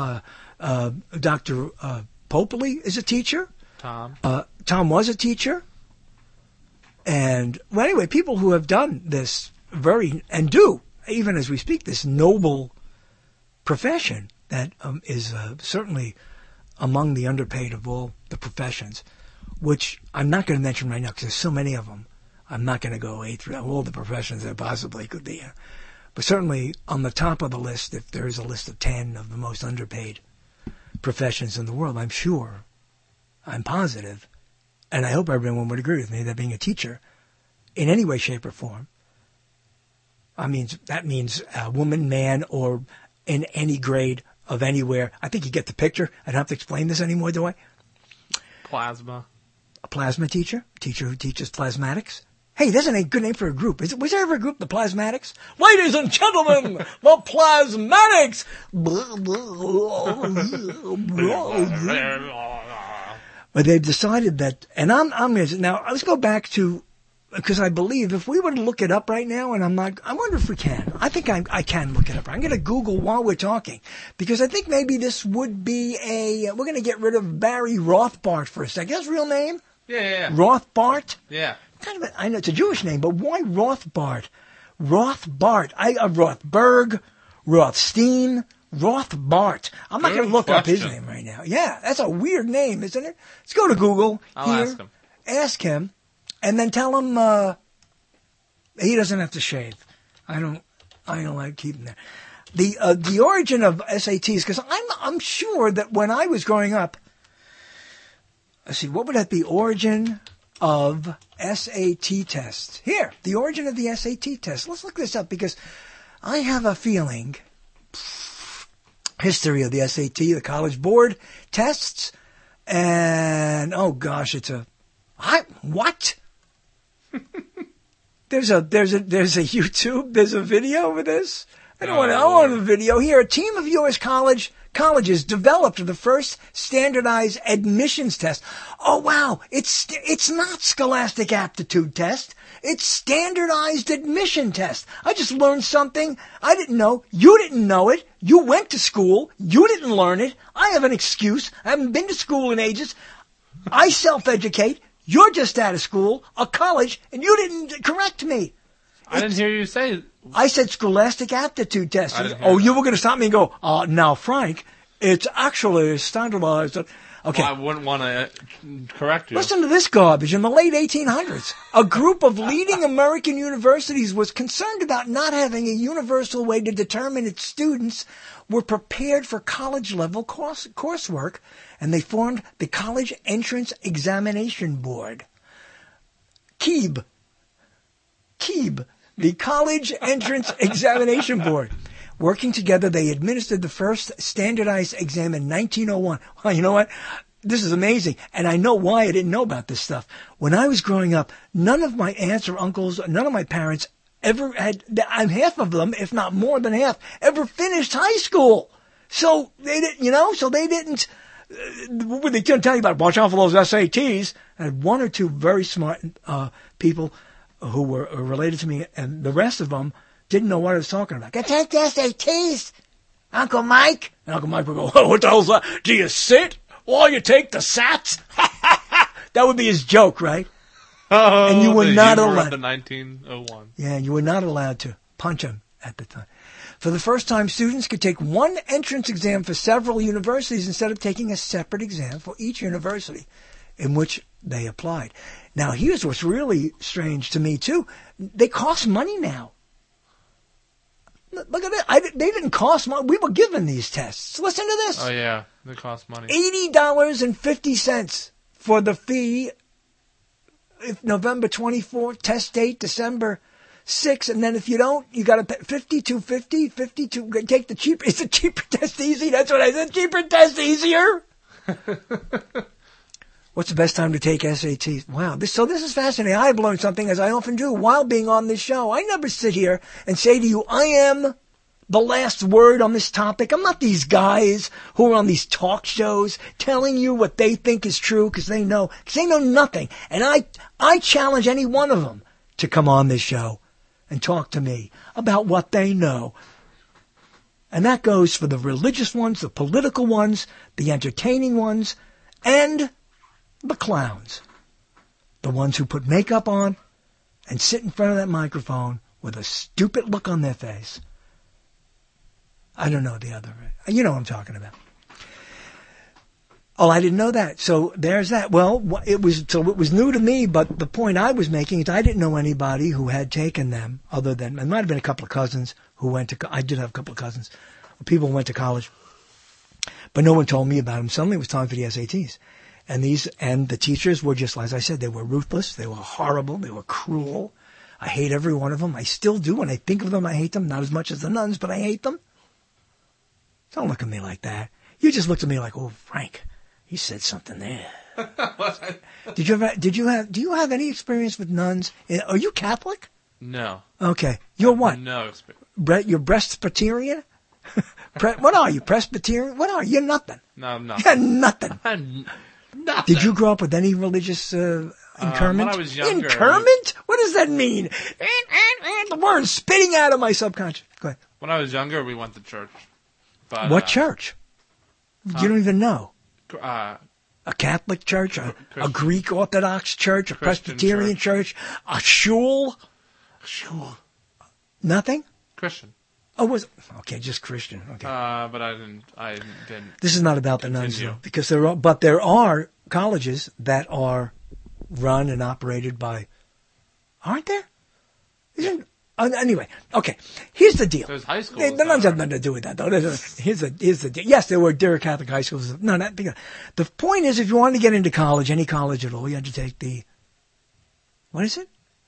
Dr. Popoli is a teacher. Tom. Tom was a teacher. And, well, anyway, people who have done this and do, even as we speak, this noble profession that is certainly among the underpaid of all the professions, which I'm not going to mention right now because there's so many of them. I'm not going to go through all the professions there possibly could be. But certainly on the top of the list, if there is a list of 10 of the most underpaid professions in the world, I'm sure, I'm positive, and I hope everyone would agree with me that being a teacher in any way, shape, or form, that means a woman, man, or in any grade of anywhere. I think you get the picture. I don't have to explain this anymore, do I? Plasma. A plasma teacher who teaches plasmatics. Hey, that's a good name for a group. Was there ever a group, the Plasmatics? Ladies and gentlemen, the Plasmatics! But they've decided that, and now let's go back to, because I believe if we were to look it up right now, and I wonder if we can. I think I can look it up. I'm going to Google while we're talking, because I think maybe this would be we're going to get rid of Barry Rothbart for a second. That's his real name? Yeah. Rothbart? Yeah. I know it's a Jewish name, but why Rothbart? Rothbart. Rothberg, Rothstein, Rothbart. I'm not going to look up his name right now. Yeah, that's a weird name, isn't it? Let's go to Google. I'll ask him. Ask him, and then tell him he doesn't have to shave. I don't like keeping that. The origin of SATs, because I'm sure that when I was growing up, let's see, what would that be? Origin of SAT tests. Here, the origin of the SAT test. Let's look this up because I have a feeling history of the SAT, the College Board tests, and oh gosh, what? There's a YouTube, there's a video with this. I want a video here. A team of U.S. colleges developed the first standardized admissions test. Oh wow, it's not Scholastic Aptitude Test. It's standardized admission test. I just learned something I didn't know. You didn't know it. You went to school. You didn't learn it. I have an excuse. I haven't been to school in ages. I self-educate. You're just out of school, a college, and you didn't correct me. I didn't hear you say. I said Scholastic Aptitude Test. Oh, you were going to stop me and go, now, Frank, it's actually standardized. Okay. Well, I wouldn't want to correct you. Listen to this garbage. In the late 1800s, a group of leading American universities was concerned about not having a universal way to determine its students were prepared for college-level coursework, and they formed the College Entrance Examination Board. KEEB, the College Entrance Examination Board. Working together, they administered the first standardized exam in 1901. Well, you know what? This is amazing. And I know why I didn't know about this stuff. When I was growing up, none of my aunts or uncles, none of my parents ever had, half of them, if not more than half, ever finished high school. So they didn't, when they couldn't tell you about, watch out for those SATs. I had one or two very smart people who were related to me, and the rest of them didn't know what I was talking about. Take the SATs, Uncle Mike. And Uncle Mike would go, oh, what the hell's that? Do you sit while you take the SATs? That would be his joke, right? Oh, and you were not allowed. The 1901. Yeah, you were not allowed to punch him at the time. For the first time, students could take one entrance exam for several universities instead of taking a separate exam for each university in which they applied. Now, here's what's really strange to me, too. They cost money now. Look at it. They didn't cost money. We were given these tests. Listen to this. Oh, yeah. They cost money. $80.50 for the fee. If November 24th, test date, December 6th. And then if you don't, you got to pay $52.50. Take the cheaper. Is the cheaper test easy? That's what I said. Cheaper test easier. What's the best time to take SATs? Wow. This is fascinating. I've learned something, as I often do, while being on this show. I never sit here and say to you, I am the last word on this topic. I'm not these guys who are on these talk shows telling you what they think is true because they know nothing. And I challenge any one of them to come on this show and talk to me about what they know. And that goes for the religious ones, the political ones, the entertaining ones, and the clowns. The ones who put makeup on and sit in front of that microphone with a stupid look on their face. I don't know the other. You know what I'm talking about. Oh, I didn't know that. So there's that. Well, it was new to me, but the point I was making is I didn't know anybody who had taken them other than, it might have been a couple of cousins who went to, I did have a couple of cousins, people who went to college, but no one told me about them. Suddenly it was time for the SATs. And the teachers were just, as I said, they were ruthless. They were horrible. They were cruel. I hate every one of them. I still do. When I think of them, I hate them. Not as much as the nuns, but I hate them. Don't look at me like that. You just looked at me like, oh, Frank, he said something there. Do you have any experience with nuns? Are you Catholic? No. Okay. You're what? No experience. You're Presbyterian? What are you? Presbyterian? What are you? You're nothing. No, I'm nothing. You're nothing. Nothing. Did you grow up with any religious incurment? When I was younger. Incurment? What does that mean? The word spitting out of my subconscious. Go ahead. When I was younger, we went to church. But, what church? You don't even know. A Catholic church? A Greek Orthodox church? A Presbyterian church? A shul? Shul. Nothing? Christian. Oh, okay, just Christian. Okay. But I didn't. This is not about the nuns, though, because there are colleges that are run and operated by, aren't there? Anyway, okay. Here's the deal. There's high schools. The nuns have nothing to do with that, though. Here's the deal. Yes, there were Catholic high schools. No, not because the point is, if you wanted to get into college, any college at all, you had to take the, what is it?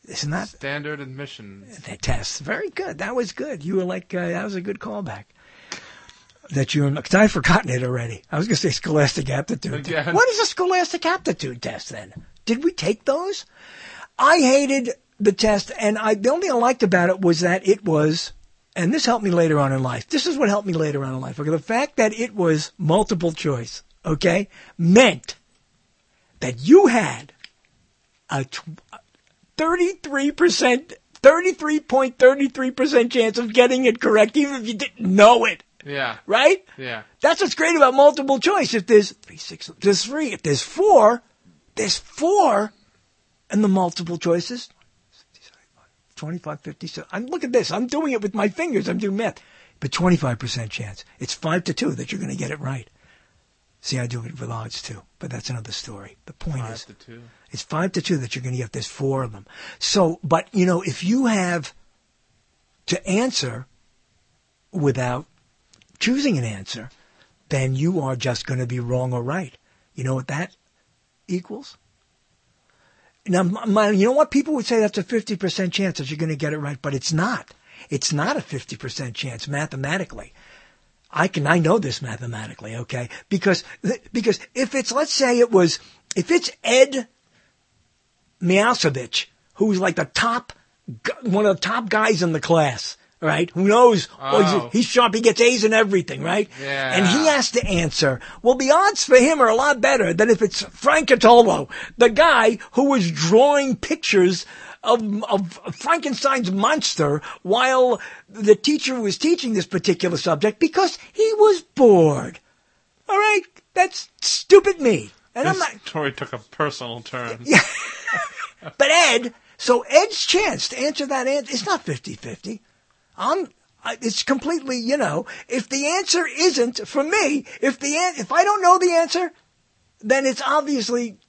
Isn't that standard admission test? Very good. That was good. You were like, that was a good callback. Because I've forgotten it already. I was going to say scholastic aptitude test. What is a scholastic aptitude test then? Did we take those? I hated the test, and the only thing I liked about it was that it was, and this helped me later on in life. This is what helped me later on in life. Okay, the fact that it was multiple choice, okay, meant that you had a 33.33% chance of getting it correct, even if you didn't know it. Yeah. Right? Yeah. That's what's great about multiple choice. If there's 3, 6, there's 3. If there's 4, and the multiple choices, 25, 50. Look at this. I'm doing it with my fingers. I'm doing math. But 25% chance. It's 5 to 2 that you're going to get it right. See, I do it with odds too, but that's another story. The point is, 5 to 2. It's 5 to 2 that you're going to get. There's 4 of them. So, but if you have to answer without choosing an answer, then you are just going to be wrong or right. You know what that equals? Now, you know what? People would say that's a 50% chance that you're going to get it right, but it's not. It's not a 50% chance mathematically. I know this mathematically, okay? Because if it's, let's say if it's Ed Miasevich, who's like one of the top guys in the class, right? Who knows? Oh. He's sharp. He gets A's in everything, right? Yeah. And he has to answer. Well, the odds for him are a lot better than if it's Frank Catolo, the guy who was drawing pictures of Frankenstein's monster while the teacher was teaching this particular subject because he was bored. All right? That's stupid me. And this story took a personal turn. Yeah. But Ed's chance to answer that answer, it's not 50-50. It's completely, if the answer isn't, for me, if I don't know the answer, then it's obviously,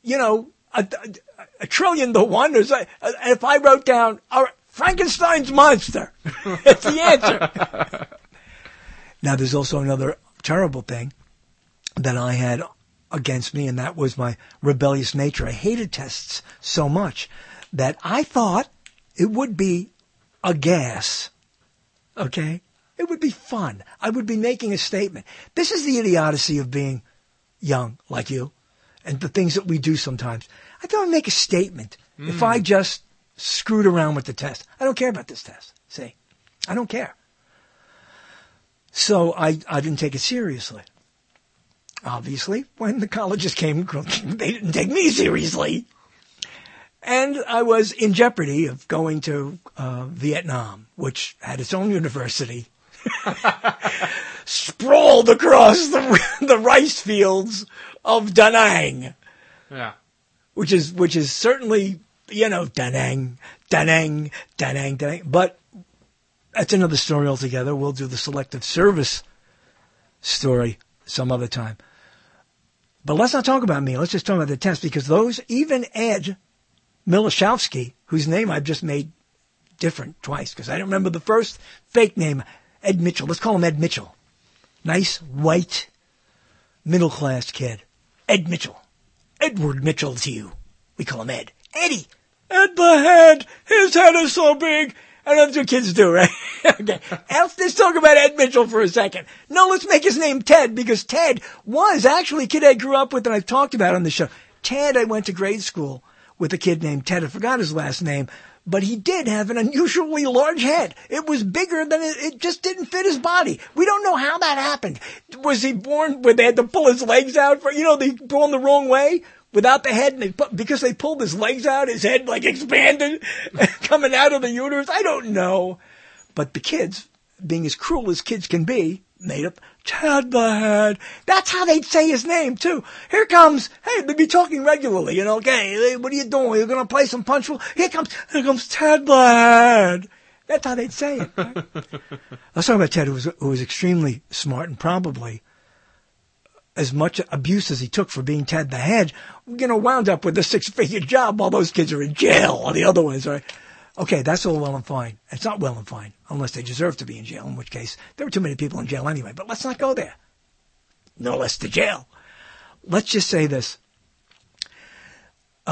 a trillion to one. If I wrote down, Frankenstein's monster, that's the answer. Now, there's also another terrible thing that I had against me, and that was my rebellious nature. I hated tests so much that I thought it would be a gas. Okay? It would be fun. I would be making a statement. This is the idiocy of being young, like you, and the things that we do sometimes. I thought I'd make a statement if I just screwed around with the test. I don't care about this test. See? I don't care. So I didn't take it seriously. Obviously, when the colleges came, they didn't take me seriously. And I was in jeopardy of going to Vietnam, which had its own university, sprawled across the rice fields of Da Nang. Yeah. Which is certainly, Da Nang. But that's another story altogether. We'll do the selective service story some other time. But let's not talk about me. Let's just talk about the test, because even Ed Miloshavsky, whose name I've just made different twice, because I don't remember the first fake name, Ed Mitchell. Let's call him Ed Mitchell. Nice, white, middle-class kid. Ed Mitchell. Edward Mitchell to you. We call him Ed. Eddie. Ed the head. His head is so big. And that's what kids do, right? Okay. Let's talk about Ed Mitchell for a second. No, let's make his name Ted, because Ted was actually a kid I grew up with and I've talked about on the show. Ted, I went to grade school with a kid named Ted. I forgot his last name, but he did have an unusually large head. It was bigger than it just didn't fit his body. We don't know how that happened. Was he born where they had to pull his legs out they born the wrong way? Without the head, and because they pulled his legs out, his head expanded, coming out of the uterus. I don't know. But the kids, being as cruel as kids can be, made up Ted the Head. That's how they'd say his name, too. Here comes, hey, they'd be talking regularly, okay, what are you doing? You're going to play some punch? Here comes Ted the Head. That's how they'd say it. Right? Let's talk about Ted, who was extremely smart and probably as much abuse as he took for being Ted the Head, wound up with a 6-figure job while those kids are in jail, or the other ones, right? Okay, that's all well and fine. It's not well and fine, unless they deserve to be in jail, in which case there were too many people in jail anyway. But let's not go there. No less to jail. Let's just say this.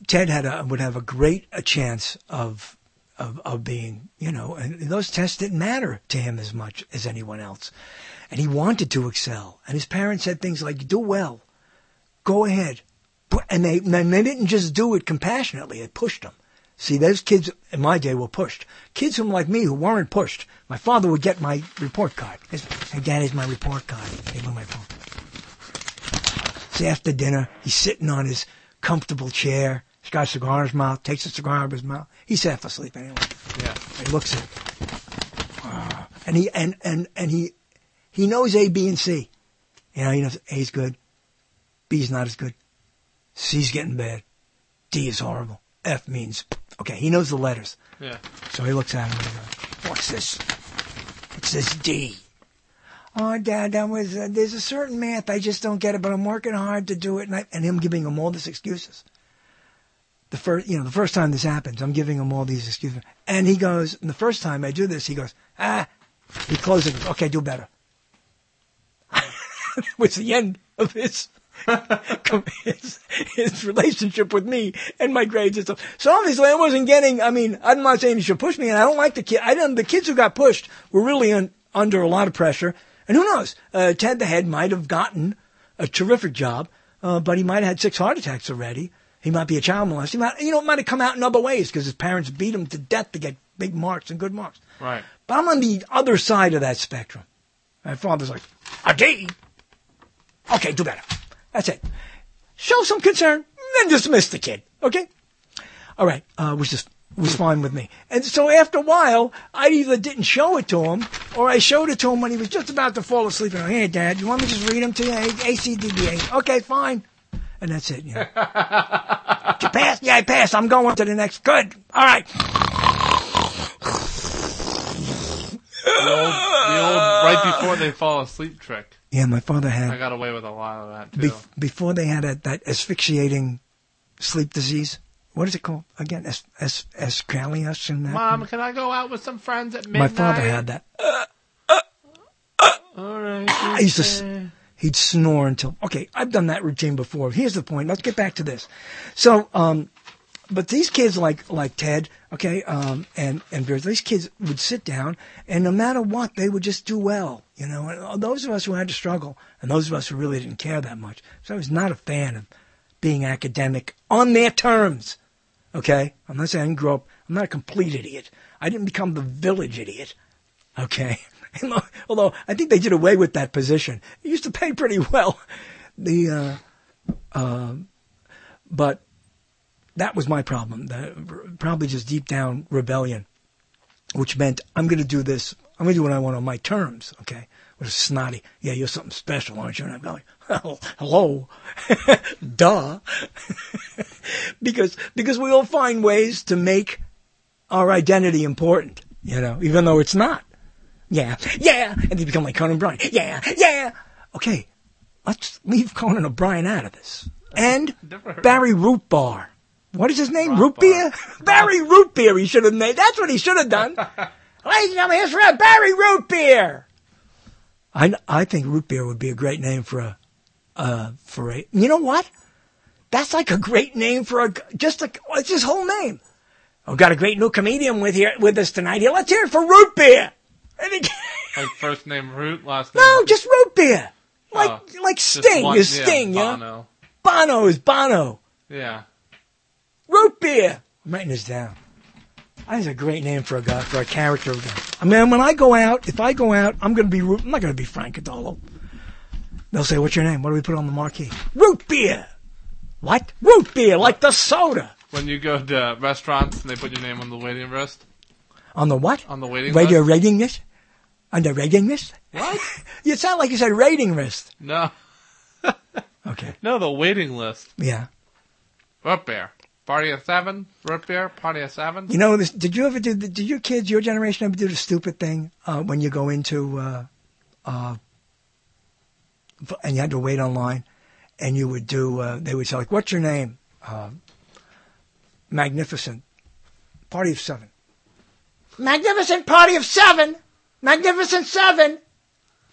Ted would have a chance of being, and those tests didn't matter to him as much as anyone else. And he wanted to excel. And his parents said things like, do well, go ahead. And they didn't just do it compassionately, they pushed him. See, those kids in my day were pushed. Kids like me who weren't pushed, my father would get my report card. Hey, Dad, here's my report card. Hey, where's my phone? See, after dinner, he's sitting on his comfortable chair. He's got a cigar in his mouth, takes a cigar out of his mouth. He's half asleep anyway. Yeah. He looks at it. And he knows A, B, and C. He knows A's good. B's not as good. C's getting bad. D is horrible. F means, okay, he knows the letters. Yeah. So he looks at him and he goes, what's this? It says D. Oh, Dad, there's a certain math, I just don't get it, but I'm working hard to do it. And him giving him all these excuses. The first time this happens, I'm giving him all these excuses. And he goes, and the first time I do this, he goes, he closes it. Okay, do better. It was the end of his relationship with me and my grades and stuff. So obviously I wasn't getting, I'm not saying you should push me, and I don't like the kid. The kids who got pushed were really under a lot of pressure. And who knows, Ted the head might have gotten a terrific job, but he might have had 6 heart attacks already. He might be a child molester. It might have come out in other ways because his parents beat him to death to get big marks and good marks. Right. But I'm on the other side of that spectrum. My father's like, a D? Okay, do better. That's it. Show some concern, then dismiss the kid. Okay? All right. Was fine with me. And so after a while, I either didn't show it to him, or I showed it to him when he was just about to fall asleep. And I go, hey, Dad, you want me to just read them to you? A, C, D, B, A. Okay, fine. And that's it. Did you pass? Yeah, I passed. I'm going to the next. Good. All right. The old right before they fall asleep trick. Yeah, my father had. I got away with a lot of that, too. Before they had that asphyxiating sleep disease. What is it called? Again, Escalius and that. Mom, can I go out with some friends at midnight? My father had that. All right. He'd snore until... Okay, I've done that routine before. Here's the point. Let's get back to this. So, but these kids like Ted, okay, and these kids would sit down, and no matter what, they would just do well, And those of us who had to struggle, and those of us who really didn't care that much. So I was not a fan of being academic on their terms, okay? I'm not saying I didn't grow up. I'm not a complete idiot. I didn't become the village idiot, okay? Although I think they did away with that position. It used to pay pretty well. But that was my problem. Probably just deep down rebellion, which meant I'm going to do this. I'm going to do what I want on my terms. Okay, which is snotty. Yeah, you're something special, aren't you? And I'm going, well, hello, duh, because we all find ways to make our identity important. Even though it's not. Yeah, and they become like Conan O'Brien. Yeah. Okay, let's leave Conan O'Brien out of this. And Barry Root Bar. What is his name? Root Beer? Barry Root Beer he should have made. That's what he should have done. Ladies and gentlemen, here's for Barry Root Beer. I think Root Beer would be a great name for a. You know what? That's like a great name for it's his whole name. We've got a great new comedian with us tonight here. Let's hear it for Root Beer. Like first name Root, last name? No, just Root Beer. Like Sting is Sting, Bono. Bono is Bono. Yeah. Root Beer. I'm writing this down. That's a great name for a guy, for a character. I mean, when I go out, I'm going to be I'm not going to be Frank Adolo. They'll say, what's your name? What do we put on the marquee? Root Beer. What? Root Beer, like the soda. When you go to restaurants and they put your name on the waiting list? On the what? On the waiting list. Rating list? On the rating list? What? You sound like you said rating list. No. Okay. No, the waiting list. Yeah. Root Beer. Party of 7? Root Beer? Party of 7? Did you ever did your kids, your generation ever do the stupid thing when you go into, and you had to wait online, and you would do, they would say, like, what's your name? Magnificent. Party of 7. Magnificent Party of 7! Magnificent 7!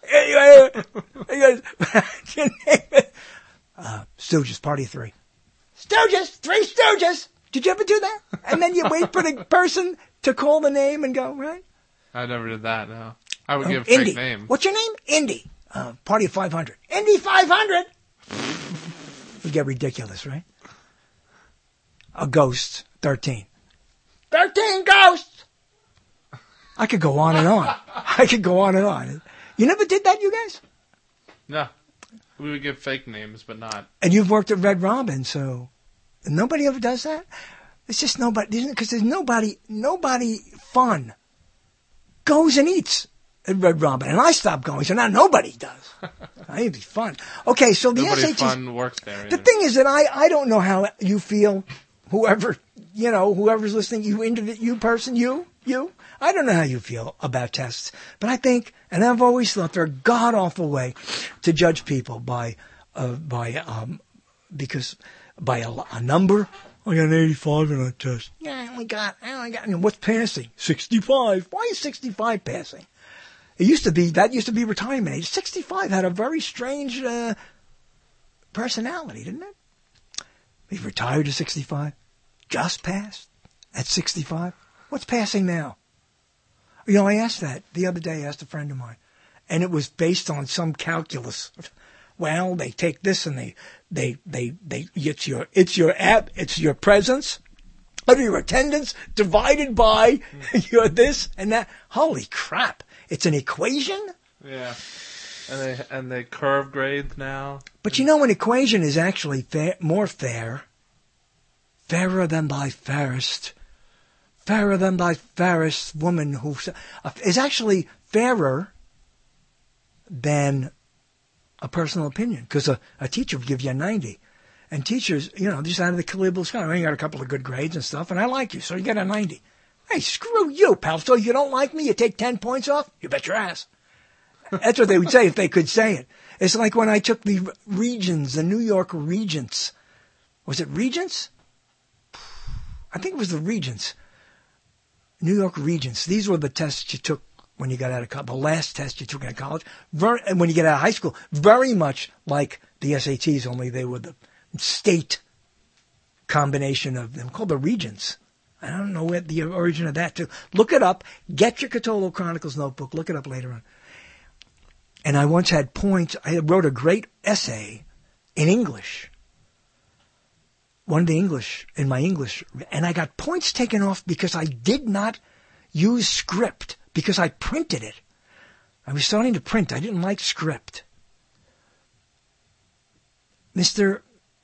Stooges, Party of 3. Stooges, Three Stooges. Did you ever do that? And then you wait for the person to call the name and go, right? I never did that, no. I would give Indy. fake names. What's your name? Indy. Party of 500. Indy 500. We get ridiculous, right? A ghost, 13. 13 ghosts. I could go on and on. I could go on and on. You never did that, you guys? No. We would give fake names, but not. And you've worked at Red Robin, so nobody ever does that? It's just nobody, because there's nobody fun goes and eats at Red Robin. And I stopped going, so now nobody does. It'd be fun. Okay, so the Nobody SATs. fun works there. The thing is that I don't know how you feel, whoever's listening, you person, you. I don't know how you feel about tests, but I think, and I've always thought they're a god-awful way to judge people by a number. I got an 85 on a test. Yeah, I only got. What's passing? 65. Why is 65 passing? That used to be retirement age. 65 had a very strange personality, didn't it? He retired at 65. Just passed at 65. What's passing now? I asked that the other day. I asked a friend of mine, and it was based on some calculus. Well, they take this and it's your presence of your attendance divided by your this and that. Holy crap! It's an equation. Yeah, and they curve grade now. But an equation is actually more fair. Fairer than thy fairest. Fairer than thy fairest woman who is actually fairer than a personal opinion, because a teacher would give you a 90. And teachers, just out of the caliber sky, you got a couple of good grades and stuff, and I like you, so you get a 90. Hey, screw you, pal. So you don't like me, you take 10 points off? You bet your ass. That's what they would say if they could say it. It's like when I took the Regents, the New York Regents. Was it Regents? I think it was the Regents. New York Regents. These were the tests you took when you got out of college. The last test you took out of college. And when you get out of high school. Very much like the SATs, only they were the state combination of them, called the Regents. I don't know where the origin of that too. Look it up. Get your Cthulhu Chronicles notebook. Look it up later on. And I once had points. I wrote a great essay in English. One of the English, in my English. And I got points taken off because I did not use script, because I printed it. I was starting to print. I didn't like script. Mr.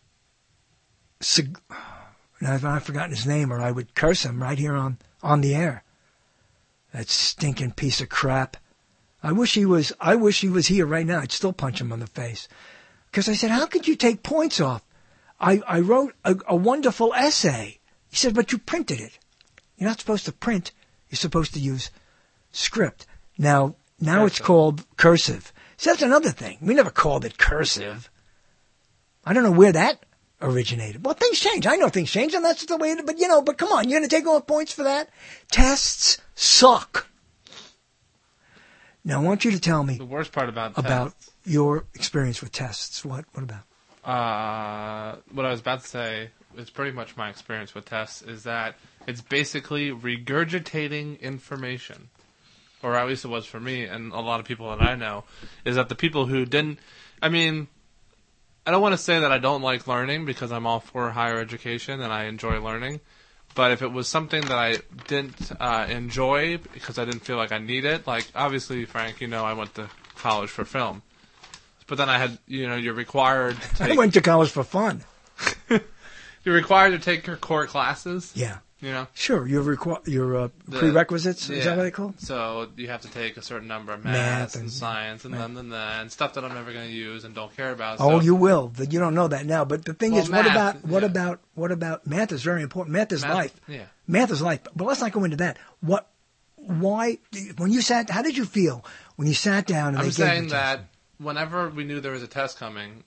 Now, I've forgotten his name, or I would curse him right here on the air. That stinking piece of crap. I wish he was here right now. I'd still punch him on the face. Because I said, how could you take points off? I wrote a wonderful essay. He said, but you printed it. You're not supposed to print. You're supposed to use script. Now it's called cursive. So that's another thing. We never called it cursive. I don't know where that originated. Well, things change. I know things change, and that's the way it is. But come on, you're going to take off points for that? Tests suck. Now, I want you to tell me the worst part about your experience with tests. What about? What I was about to say is pretty much my experience with tests is that it's basically regurgitating information. Or at least it was for me and a lot of people that I know, is that the people who didn't, I don't want to say that I don't like learning, because I'm all for higher education and I enjoy learning. But if it was something that I didn't enjoy because I didn't feel like I need it, like obviously, Frank, I went to college for film. But then I had, you're required to take... I went to college for fun. You're required to take your core classes. Yeah. Sure, your prerequisites, is that what they call? So you have to take a certain number of math and science and and stuff that I'm never going to use and don't care about. Oh, you will. You don't know that now. But the thing is, what about math is very important. Math is life. Yeah. Math is life. But let's not go into that. How did you feel when you sat down and I'm they gave saying you that whenever we knew there was a test coming,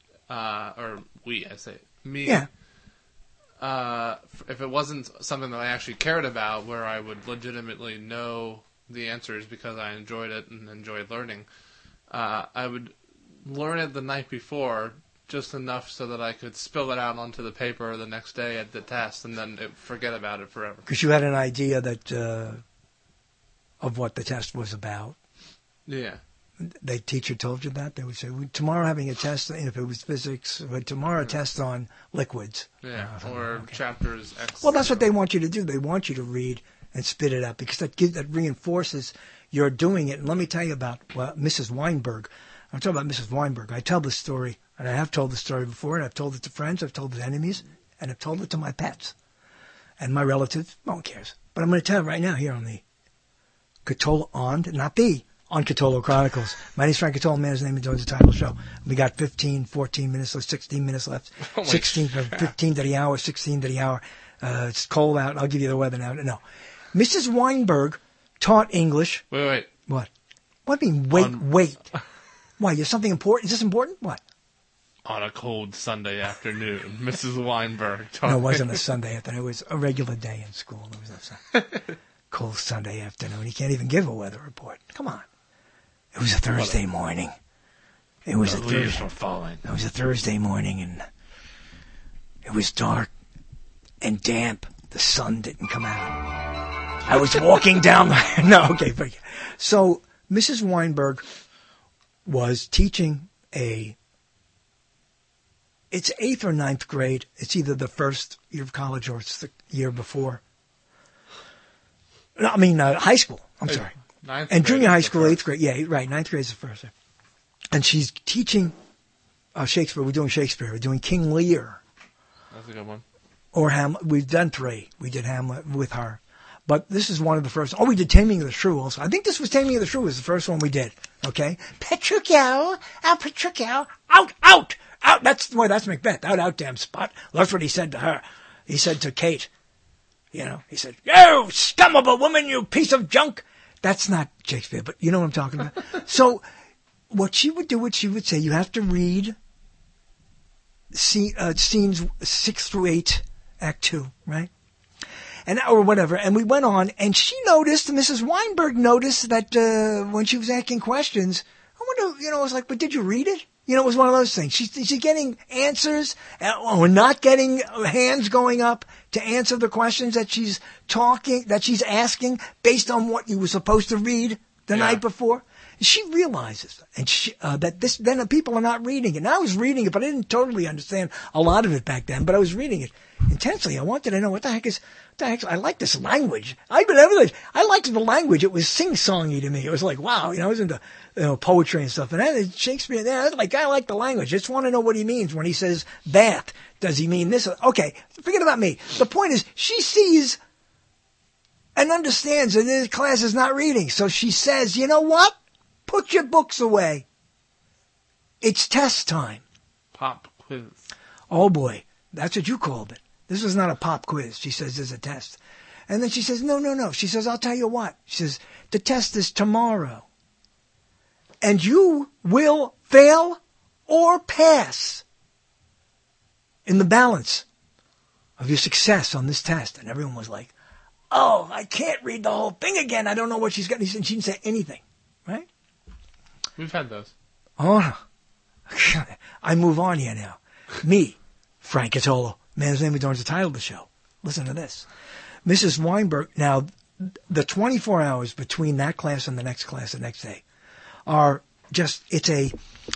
me. Yeah. If it wasn't something that I actually cared about, where I would legitimately know the answers because I enjoyed it and enjoyed learning, I would learn it the night before just enough so that I could spill it out onto the paper the next day at the test and then forget about it forever. Because you had an idea that of what the test was about. Yeah. The teacher told you that? They would say, tomorrow having a test, if it was physics, but tomorrow a test on liquids. Yeah, or chapters X. Well, that's what they want you to do. They want you to read and spit it out because that reinforces you're doing it. And let me tell you about Mrs. Weinberg. I'm talking about Mrs. Weinberg. I tell this story, and I have told this story before, and I've told it to friends, I've told it to enemies, and I've told it to my pets. And my relatives, no one cares. But I'm going to tell it right now here on the on Catolo Chronicles. My name's Frank Catolo, man. His name enjoys the title show. We got 15, 14 minutes, 16 minutes left. 15 to the hour, 16 to the hour. It's cold out. I'll give you the weather now. No. Mrs. Weinberg taught English. Wait. What? What do you mean, wait? Why, is something important? Is this important? What? On a cold Sunday afternoon, Mrs. Weinberg taught No, it wasn't a Sunday afternoon. It was a regular day in school. It was a cold Sunday afternoon. You can't even give a weather report. Come on. It was a Thursday morning. It was the leaves were falling. It was a Thursday morning, and it was dark and damp. The sun didn't come out. I was walking down So Mrs. Weinberg was teaching it's 8th or 9th grade. It's either the first year of college or it's the year before. No, I mean, high school. I'm sorry. And junior high school, 8th grade. Yeah, right. 9th grade is the first. And she's teaching Shakespeare. We're doing Shakespeare. We're doing King Lear. That's a good one. Or Hamlet. We've done 3. We did Hamlet with her. But this is one of the first. Oh, we did Taming of the Shrew also. I think this was Taming of the Shrew was the first one we did. Okay? Petruchio, out. That's Macbeth. Out, damn spot. That's what he said to her. He said to Kate, he said, "You scum of a woman, you piece of junk." That's not Shakespeare, but you know what I'm talking about. So what she would do, she would say, you have to read scenes 6 through 8, Act 2, right? Or whatever. And we went on, and Mrs. Weinberg noticed that when she was asking questions, I wonder, I was like, but did you read it? It was one of those things. She's getting answers, or not getting hands going up to answer the questions that she's asking based on what you were supposed to read the night before. She realizes that then people are not reading it. And I was reading it, but I didn't totally understand a lot of it back then. But I was reading it intensely. I wanted to know what the heck. I like this language. I liked the language. It was sing-songy to me. It was like, wow, I was into poetry and stuff. And Shakespeare, I like the language. I just want to know what he means when he says that. Does he mean this? Okay, forget about me. The point is, she sees and understands that this class is not reading. So she says, you know what? Put your books away. It's test time. Pop quiz. Oh, boy. That's what you called it. This was not a pop quiz. She says there's a test. And then she says, no. She says, I'll tell you what. She says, the test is tomorrow. And you will fail or pass in the balance of your success on this test. And everyone was like, oh, I can't read the whole thing again. I don't know what she's got. She didn't say anything, right? We've had those. Oh, I move on here now. Me, Frank Catolo, man's name is the title of the show. Listen to this. Mrs. Weinberg, now, the 24 hours between that class and the next class the next day are just, it's a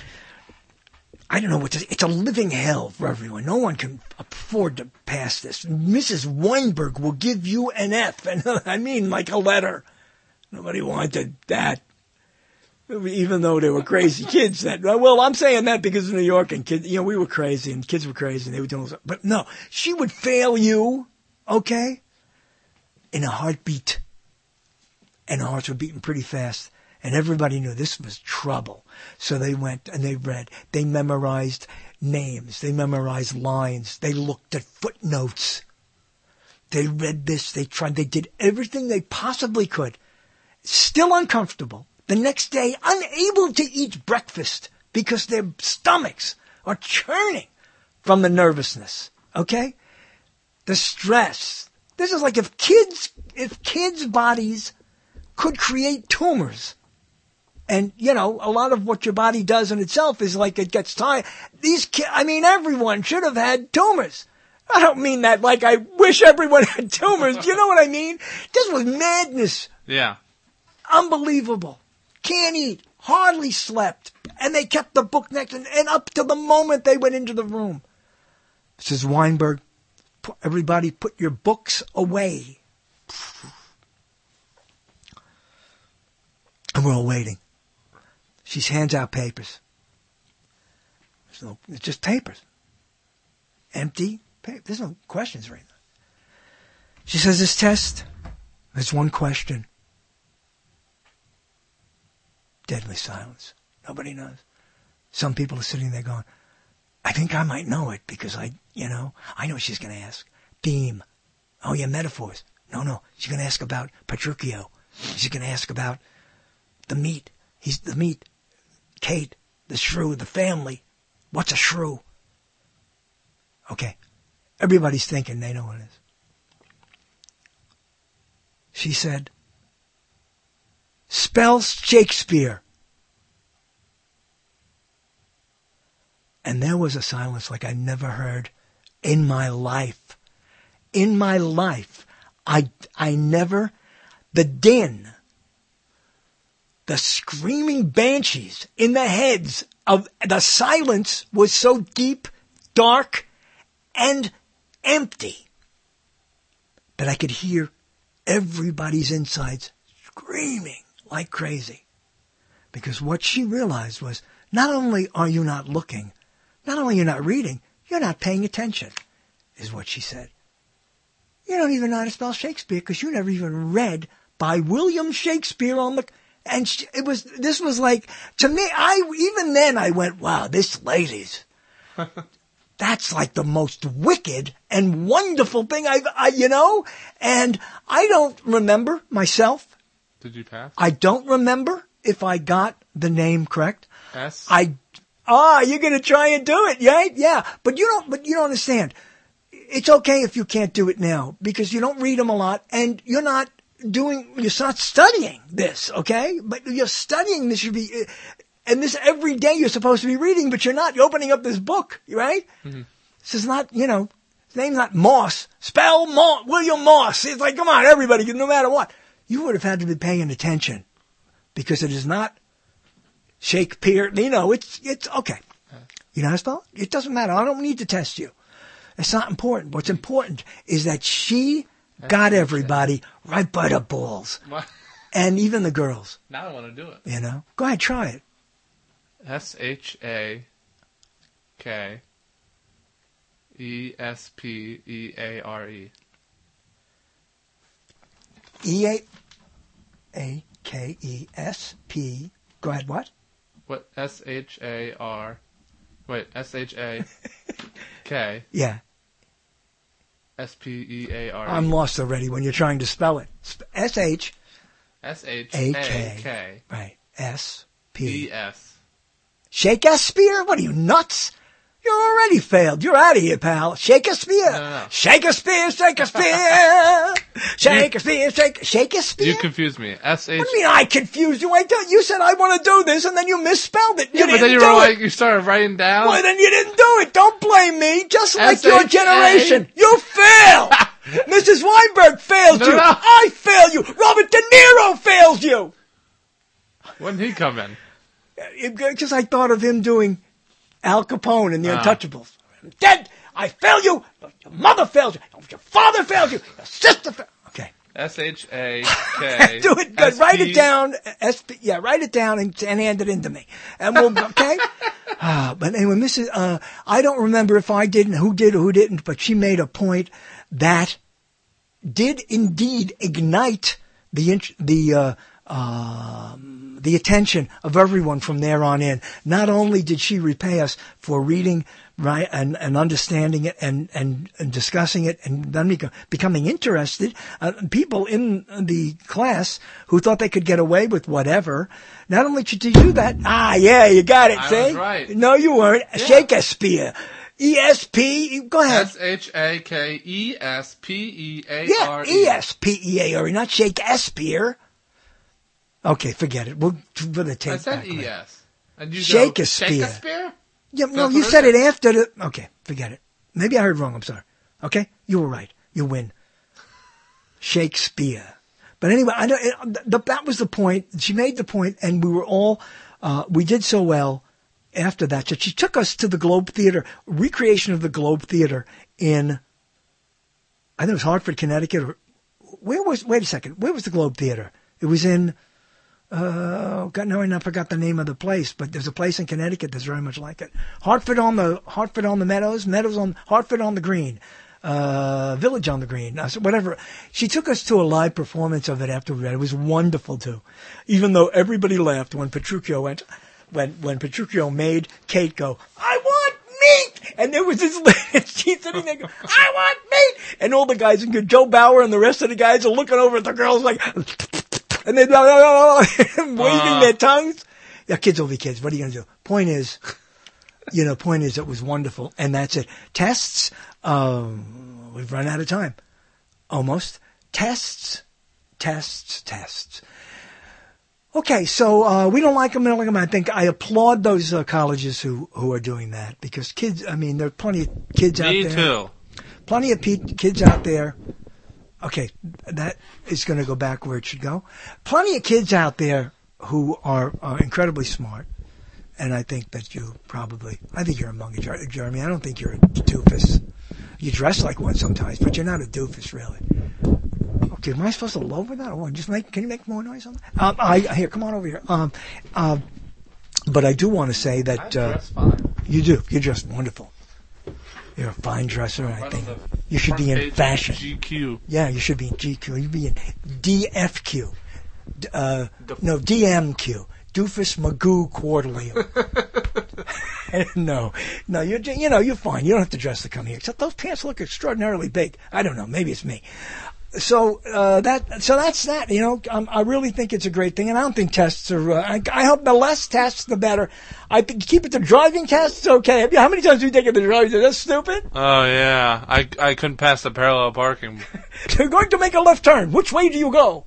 living hell for everyone. No one can afford to pass this. Mrs. Weinberg will give you an F, and I mean like a letter. Nobody wanted that. Even though they were crazy kids. I'm saying that because of New York and kids, we were crazy and kids were crazy and they were doing something. But no, she would fail you, okay, in a heartbeat. And the hearts were beating pretty fast. And everybody knew this was trouble. So they went and they read. They memorized names. They memorized lines. They looked at footnotes. They read this. They tried. They did everything they possibly could. Still uncomfortable. The next day, unable to eat breakfast because their stomachs are churning from the nervousness. Okay? The stress. This is like if kids' bodies could create tumors And, you know, a lot of what your body does in itself is like it gets tired. These kids, I mean, everyone should have had tumors. I don't mean that like I wish everyone had tumors. Do you know what I mean? This was madness. Yeah. Unbelievable. Can't eat. Hardly slept. And they kept the book next and up to the moment they went into the room. Mrs. Weinberg, everybody put your books away. And we're all waiting. She hands out papers. It's just papers. Empty paper. There's no questions right now. She says, this test, there's one question. Deadly silence. Nobody knows. Some people are sitting there going, I think I might know it because I know what she's going to ask. Theme. Oh, yeah, metaphors. No. She's going to ask about Petruchio. She's going to ask about the meat. He's the meat. Kate, the shrew, the family. What's a shrew? Okay. Everybody's thinking they know what it is. She said, spell Shakespeare. And there was a silence like I never heard in my life. In my life. I never, the din, the screaming banshees in the heads of the silence was so deep, dark, and empty that I could hear everybody's insides screaming like crazy. Because what she realized was, not only are you not looking, not only you're not reading, you're not paying attention, is what she said. You don't even know how to spell Shakespeare because you never even read by William Shakespeare on the... And this was like, to me, even then I went, wow, this lady's... That's like the most wicked and wonderful thing and I don't remember myself. Did you pass? I don't remember if I got the name correct. S? You're going to try and do it, right? Yeah. But you don't understand. It's okay if you can't do it now because you don't read them a lot and you're not studying this, okay? But you're studying this and this every day you're supposed to be reading, but you're not. You're opening up this book, right? Mm-hmm. This is not, his name's not Moss. Spell William Moss. It's like, come on, everybody, no matter what. You would have had to be paying attention because it is not Shakespeare. It's okay. You know how to spell it? It doesn't matter. I don't need to test you. It's not important. What's important is that she got everybody right by the balls. What? And even the girls. Now I want to do it. Go ahead, try it. SHAKESPEARE. EAKESP. Go ahead, what? What? SHAR. Wait, SHAK. Yeah. SPEARE. I'm lost already when you're trying to spell it. SHAK. Right. SP. ES. Shakespeare? What are you, nuts? You're already failed. You're out of here, pal. Shakespeare. No. Shakespeare. Shakespeare. You confused me. What do you mean I confused you? You said I want to do this and then you misspelled it. Yeah, but then you started writing down. Well, then you didn't do it. Don't blame me. Just like your generation. You fail. Mrs. Weinberg failed you. I fail you. Robert De Niro fails you. When did he come in? Because I thought of him doing Al Capone in The Untouchables. I'm dead. I fail you. Your mother fails you. Your father fails you. Your sister fails you. Okay. SHAK. Do it good. Write it down. Write it down and hand it in to me. And we'll, okay? But anyway, Mrs. I don't remember if I didn't, who did or who didn't, but she made a point that did indeed ignite the attention of everyone from there on in. Not only did she repay us for reading, right, and understanding it and discussing it and then becoming interested, people in the class who thought they could get away with whatever, not only did you do that, you got it, see? I was right. No, you weren't. Yeah. Shakespeare. ESP, go ahead. SHAKESPEARE. Yeah, ESPEARE, not Shakespeare. Okay, forget it. We'll put the tape I said back later. ES. And you Shakespeare. go, Shakespeare? Yeah, no, That's you what said it it after the... Okay, forget it. Maybe I heard wrong. I'm sorry. Okay? You were right. You win. Shakespeare. But anyway, that was the point. She made the point, and we were all... we did so well after that. So she took us to the Globe Theater, recreation of the Globe Theater in... I think it was Hartford, Connecticut. Or, wait a second. Where was the Globe Theater? It was in... I forgot the name of the place, but there's a place in Connecticut that's very much like it. Hartford on the Meadows on Hartford on the Green, Village on the Green, whatever. She took us to a live performance of it after we read. It was wonderful too, even though everybody laughed when Petruchio when Petruchio made Kate go, "I want meat," and there was this lady, she's sitting there going, "I want meat," and all the guys, and Joe Bauer and the rest of the guys are looking over at the girls like. And they're waving their tongues. Yeah, kids will be kids. What are you going to do? Point is, it was wonderful. And that's it. Tests, we've run out of time. Almost. Tests. Okay, so we don't like them. I think I applaud those colleges who are doing that. Because kids, there are plenty of kids out there. Me too. Plenty of kids out there. Okay, that is going to go back where it should go. Plenty of kids out there who are incredibly smart, and I think that I think you're among it, Jeremy. I don't think you're a doofus. You dress like one sometimes, but you're not a doofus, really. Okay, am I supposed to lower that? Or can you make more noise on that? Here, come on over here. But I do want to say that I dress fine. You do. You're just wonderful. You're a fine dresser, I think. You should be in fashion. GQ. Yeah, you should be in GQ. You'd be in DFQ. No, DMQ. Doofus Magoo Quarterly. No, you're fine. You don't have to dress to come here. Except those pants look extraordinarily big. I don't know. Maybe it's me. So that's that. I really think it's a great thing, and I don't think tests are. I hope the less tests, the better. I think keep it to driving tests. Okay. How many times have you taken the driving test? That's stupid. Oh yeah, I couldn't pass the parallel parking. You're going to make a left turn. Which way do you go?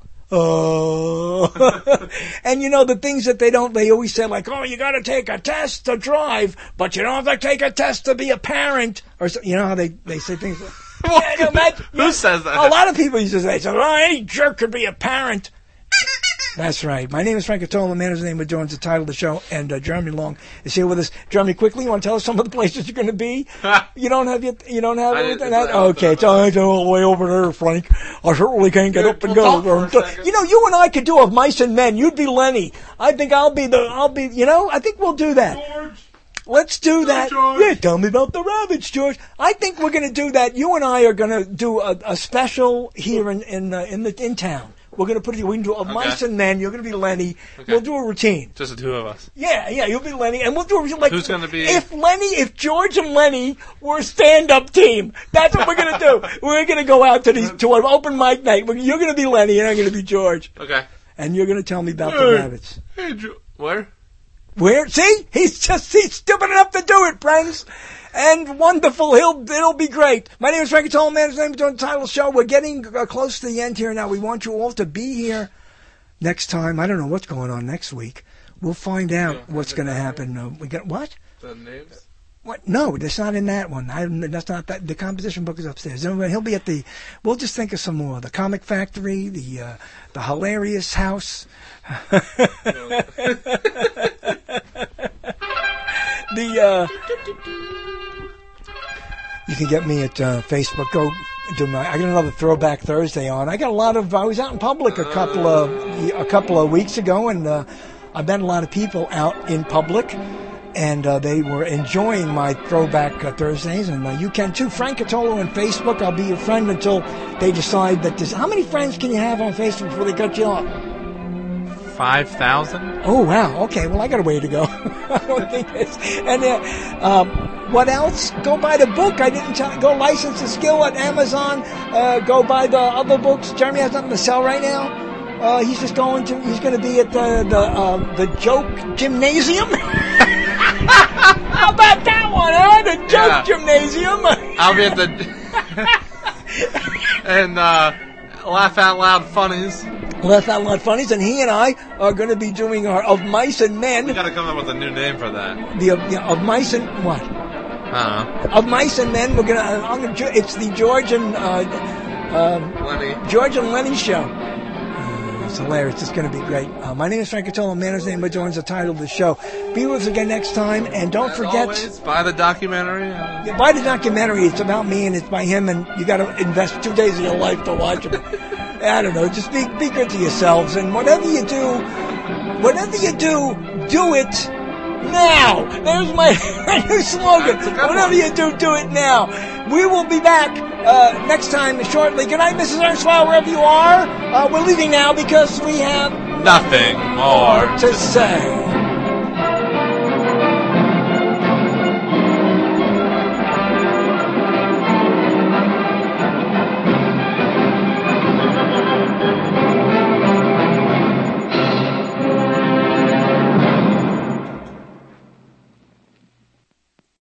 And the things that they always say like, oh, you got to take a test to drive, but you don't have to take a test to be a parent, or so, how they say things. Who says that? A lot of people used to say, any jerk could be a parent. That's right. My name is Frank Catola. The man whose name joins the title of the show, and Jeremy Long is here with us. Jeremy, quickly, you want to tell us some of the places you're going to be? You don't have anything? Okay, it's all the way over there, Frank. I certainly can't get up and go. You and I could do a Mice and Men. You'd be Lenny. I think I think we'll do that. George. Let's do that. George. Yeah, tell me about the rabbits, George. I think we're going to do that. You and I are going to do a special here in town. We can do a Mice and Men. You're going to be Lenny. Okay. We'll do a routine. Just the two of us. Yeah, you'll be Lenny, and we'll do a routine. Like, who's going to be? If George and Lenny were a stand-up team, that's what we're going to do. We're going to go out to an open mic night. You're going to be Lenny, and I'm going to be George. Okay. And you're going to tell me about the rabbits. Hey, where? Where? See? He's stupid enough to do it, friends. And wonderful. It'll be great. My name is Frank Catola, man. His name is doing the title show. We're getting close to the end here now. We want you all to be here next time. I don't know what's going on next week. We'll find out what's going to happen. We got what? The names? What? No, that's not in that one. That's not that. The composition book is upstairs. He'll be at the. We'll just think of some more. The Comic Factory, the Hilarious House. You can get me at Facebook. I got another Throwback Thursday on. I was out in public a couple of weeks ago, and I met a lot of people out in public, and they were enjoying my Throwback Thursdays, and you can too. Frank Catola on Facebook. I'll be your friend until they decide that this. How many friends can you have on Facebook before they cut you off? 5,000. Oh wow! Okay, well I got a way to go. I don't think it's. And what else? Go buy the book. I didn't tell. Go license the skill at Amazon. Go buy the other books. Jeremy has nothing to sell right now. He's going to be at the Joke Gymnasium. How about that one, huh? The Joke Gymnasium. I'll be at the and Laugh Out Loud Funnies. Laugh Out Loud Funnies, and he and I are going to be doing our Of Mice and Men. We got to come up with a new name for that. The Of Mice and what? Of Mice and Men. It's the George and Lenny show. It's hilarious. It's going to be great. My name is Frank Cotola. Manners Name Adorns the title of the show. Be with us again next time, and don't forget. Always, buy the documentary. Buy the documentary. It's about me and it's by him, and you got to invest 2 days of your life to watch it. I don't know. Just be good to yourselves, and whatever you do, do it now. There's my new slogan. Whatever you do it now. We will be back next time shortly. Good night, Mrs. Ernswell, wherever you are. We're leaving now because we have nothing more to say.